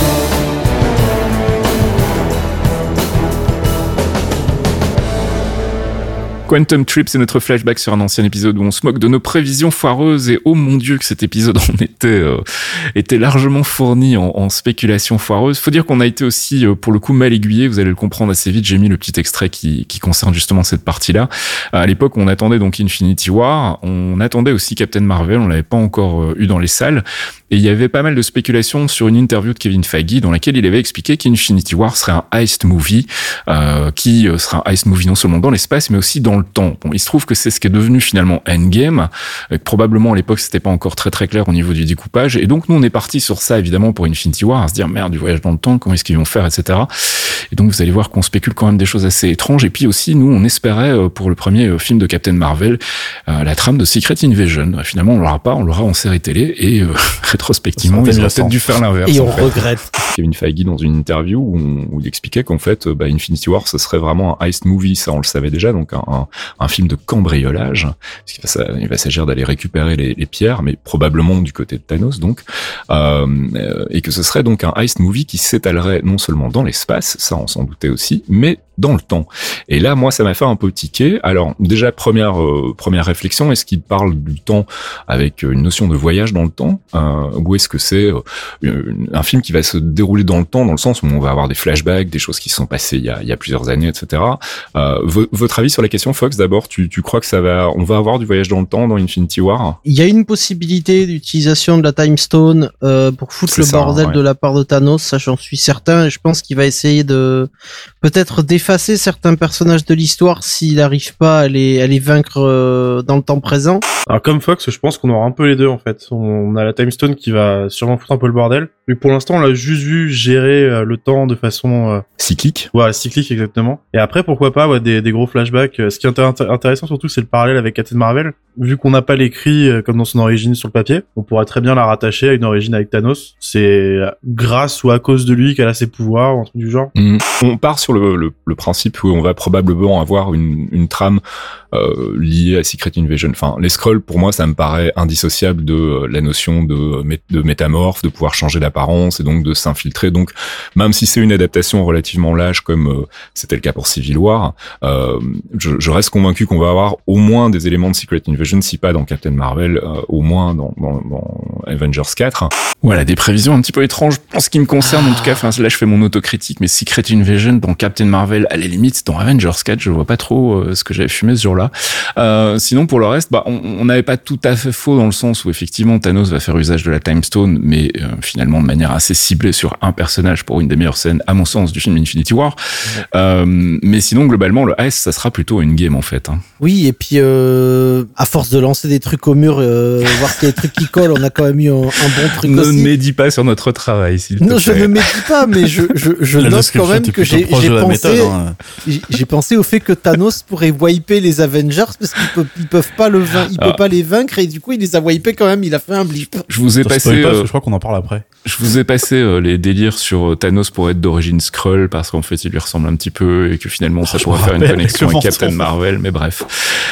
Quantum Trip, c'est notre flashback sur un ancien épisode où on se moque de nos prévisions foireuses et oh mon dieu que cet épisode en était euh, était largement fourni en, en spéculations foireuses. Faut dire qu'on a été aussi euh, pour le coup mal aiguillé, vous allez le comprendre assez vite. J'ai mis le petit extrait qui, qui concerne justement cette partie-là. À l'époque, on attendait donc Infinity War, on attendait aussi Captain Marvel, on l'avait pas encore euh, eu dans les salles. Et il y avait pas mal de spéculations sur une interview de Kevin Feige dans laquelle il avait expliqué qu'Infinity War serait un heist movie, euh, qui sera un heist movie non seulement dans l'espace, mais aussi dans le temps. Bon, il se trouve que c'est ce qui est devenu finalement Endgame, euh, probablement à l'époque c'était pas encore très très clair au niveau du découpage, et donc nous on est parti sur ça évidemment pour Infinity War, à se dire merde, du voyage dans le temps, comment est-ce qu'ils vont faire, et cetera. Et donc vous allez voir qu'on spécule quand même des choses assez étranges, et puis aussi nous on espérait euh, pour le premier euh, film de Captain Marvel, euh, la trame de Secret Invasion. Euh, finalement on l'aura pas, on l'aura en série télé, et euh, rétrospectivement ils auraient peut-être dû faire l'inverse. Et on en fait. regrette. Kevin Feige dans une interview où, on- où il expliquait qu'en fait, bah, Infinity War, ce serait vraiment un heist movie, ça on le savait déjà, donc un, un, un film de cambriolage, parce qu'il va, ça- il va s'agir d'aller récupérer les, les pierres, mais probablement du côté de Thanos, donc, euh, euh, et que ce serait donc un heist movie qui s'étalerait non seulement dans l'espace, ça on s'en doutait aussi, mais dans le temps. Et là, moi, ça m'a fait un peu tiquer. Alors, déjà, première euh, première réflexion, est-ce qu'il parle du temps avec une notion de voyage dans le temps, euh, ou est-ce que c'est euh, une- un film qui va se dérouler dans le temps, dans le sens où on va avoir des flashbacks, des choses qui se sont passées il y a, il y a plusieurs années, et cetera. Euh, vo- votre avis sur la question, Fox, d'abord, tu, tu crois que ça va, on va avoir du voyage dans le temps dans Infinity War? Il y a une possibilité d'utilisation de la Time Stone euh, pour foutre C'est le ça, bordel ouais. de la part de Thanos, ça j'en suis certain. Et je pense qu'il va essayer de peut-être d'effacer certains personnages de l'histoire s'il n'arrive pas à les, à les vaincre euh, dans le temps présent. Alors comme Fox, je pense qu'on aura un peu les deux en fait. On a la Time Stone qui va sûrement foutre un peu le bordel. Mais pour l'instant, on l'a juste vu gérer euh, le temps de façon euh, Cyclique? voilà, cyclique exactement. Et après, pourquoi pas ouais, des, des gros flashbacks. Euh, Ce qui est intér- intéressant surtout, c'est le parallèle avec Captain Marvel. Vu qu'on n'a pas l'écrit euh, comme dans son origine sur le papier, on pourrait très bien la rattacher à une origine avec Thanos. C'est grâce ou à cause de lui qu'elle a ses pouvoirs, ou un truc du genre. Mm. On part sur le, le, le principe où on va probablement avoir une, une trame euh, liée à Secret Invasion. Enfin, les Skrulls, pour moi, ça me paraît indissociable de euh, la notion de, mé- de métamorphe, de pouvoir changer d'apparence et donc de s'infiltrer. Donc, même si c'est une adaptation relativement lâche, comme euh, c'était le cas pour Civil War, euh, je, je reste convaincu qu'on va avoir au moins des éléments de Secret Invasion, si pas dans Captain Marvel, euh, au moins dans, dans, dans Avengers quatre. Voilà, des prévisions un petit peu étranges en ce qui me concerne, en tout cas. Enfin, là, je fais mon autocritique, mais Secret Invasion dans Captain Marvel, à la limite, dans Avengers quatre, je vois pas trop euh, ce que j'avais fumé ce jour-là. Euh, sinon, pour le reste, bah, on n'avait pas tout à fait faux dans le sens où, effectivement, Thanos va faire usage de la Time Stone, mais euh, finalement de manière assez ciblée sur un personnage pour une des meilleures scènes, à mon sens, du film Infinity War. Ouais. Euh, mais sinon, globalement, le heist, ça sera plutôt une game, en fait. Hein. Oui, et puis, euh, à force de lancer des trucs au mur, euh, voir qu'il y a des trucs qui collent, on a quand même eu un, un bon truc ne aussi. Ne médis pas sur notre travail, s'il te Non, plaît. je ne médis pas, mais je, je, je note quand même que j'ai, j'ai pensé, méthode, hein. j'ai pensé au fait que Thanos pourrait wiper les Avengers parce qu'ils peuvent, ils peuvent pas le vaincre, il ah. peut pas les vaincre et du coup il les a wipés quand même, il a fait un blip. Je vous ai Ça passé, pas, euh, je crois qu'on en parle après. Je vous ai passé euh, les délires sur euh, Thanos pour être d'origine Skrull parce qu'en fait il lui ressemble un petit peu et que finalement ça oh, pourrait faire une connexion avec Captain Marvel, mais bref.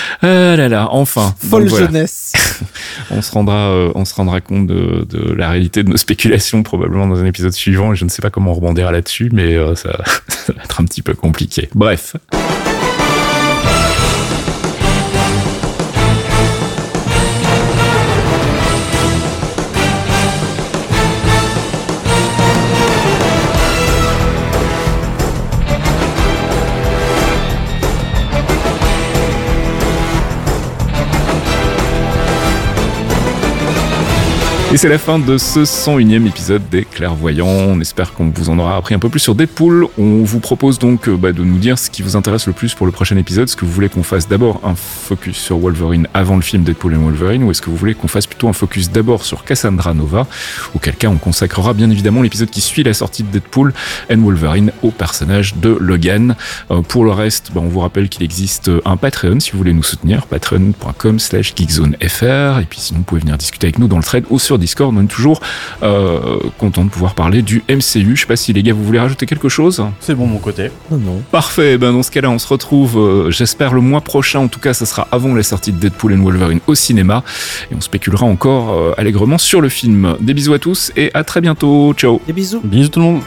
Ah là là, enfin. Folle voilà. jeunesse. on se rendra, euh, on se rendra compte de, de la réalité de nos spéculations probablement dans un épisode suivant et je ne sais pas comment on rebondira là-dessus, mais euh, ça, ça va être un petit peu compliqué. Bref. Et c'est la fin de ce cent unième épisode des Clairvoyants. On espère qu'on vous en aura appris un peu plus sur Deadpool. On vous propose donc bah, de nous dire ce qui vous intéresse le plus pour le prochain épisode. Est-ce que vous voulez qu'on fasse d'abord un focus sur Wolverine avant le film Deadpool et Wolverine, ou est-ce que vous voulez qu'on fasse plutôt un focus d'abord sur Cassandra Nova, auquel cas on consacrera bien évidemment l'épisode qui suit la sortie de Deadpool and Wolverine au personnage de Logan. Euh, pour le reste, bah, on vous rappelle qu'il existe un Patreon si vous voulez nous soutenir, patreon point com slash geekzonefr, et puis sinon vous pouvez venir discuter avec nous dans le thread ou sur Discord. On est toujours euh, content de pouvoir parler du M C U. Je sais pas si les gars vous voulez rajouter quelque chose. C'est bon de mon côté. Non, non. Parfait, ben dans ce cas-là on se retrouve euh, j'espère le mois prochain, en tout cas ça sera avant la sortie de Deadpool and Wolverine au cinéma, et on spéculera encore euh, allègrement sur le film. Des bisous à tous et à très bientôt, ciao. Des bisous. Bisous tout le monde.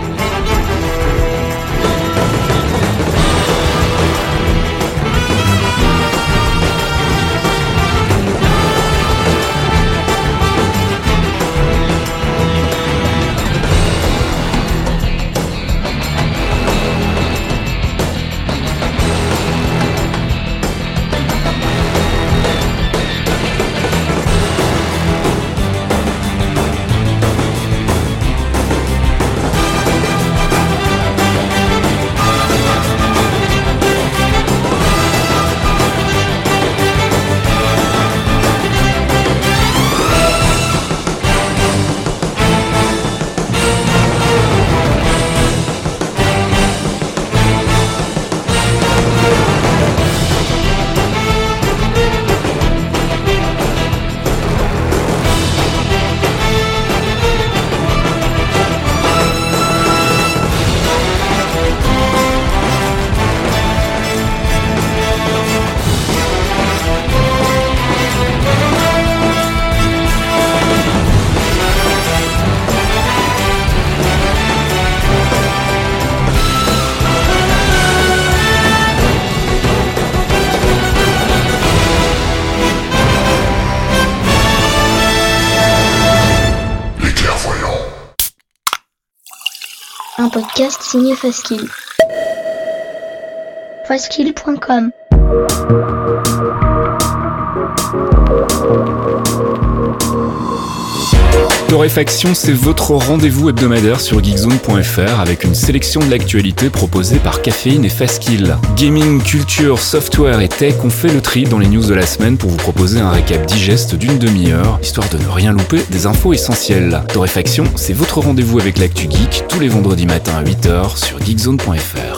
Un podcast signé Faskill. Faskill point com. Torréfaction, c'est votre rendez-vous hebdomadaire sur geekzone point f r avec une sélection de l'actualité proposée par Caféine et Faskill. Gaming, culture, software et tech, on fait le tri dans les news de la semaine pour vous proposer un récap digeste d'une demi-heure, histoire de ne rien louper des infos essentielles. Torréfaction, c'est votre rendez-vous avec l'actu geek tous les vendredis matins à huit heures sur geekzone point f r.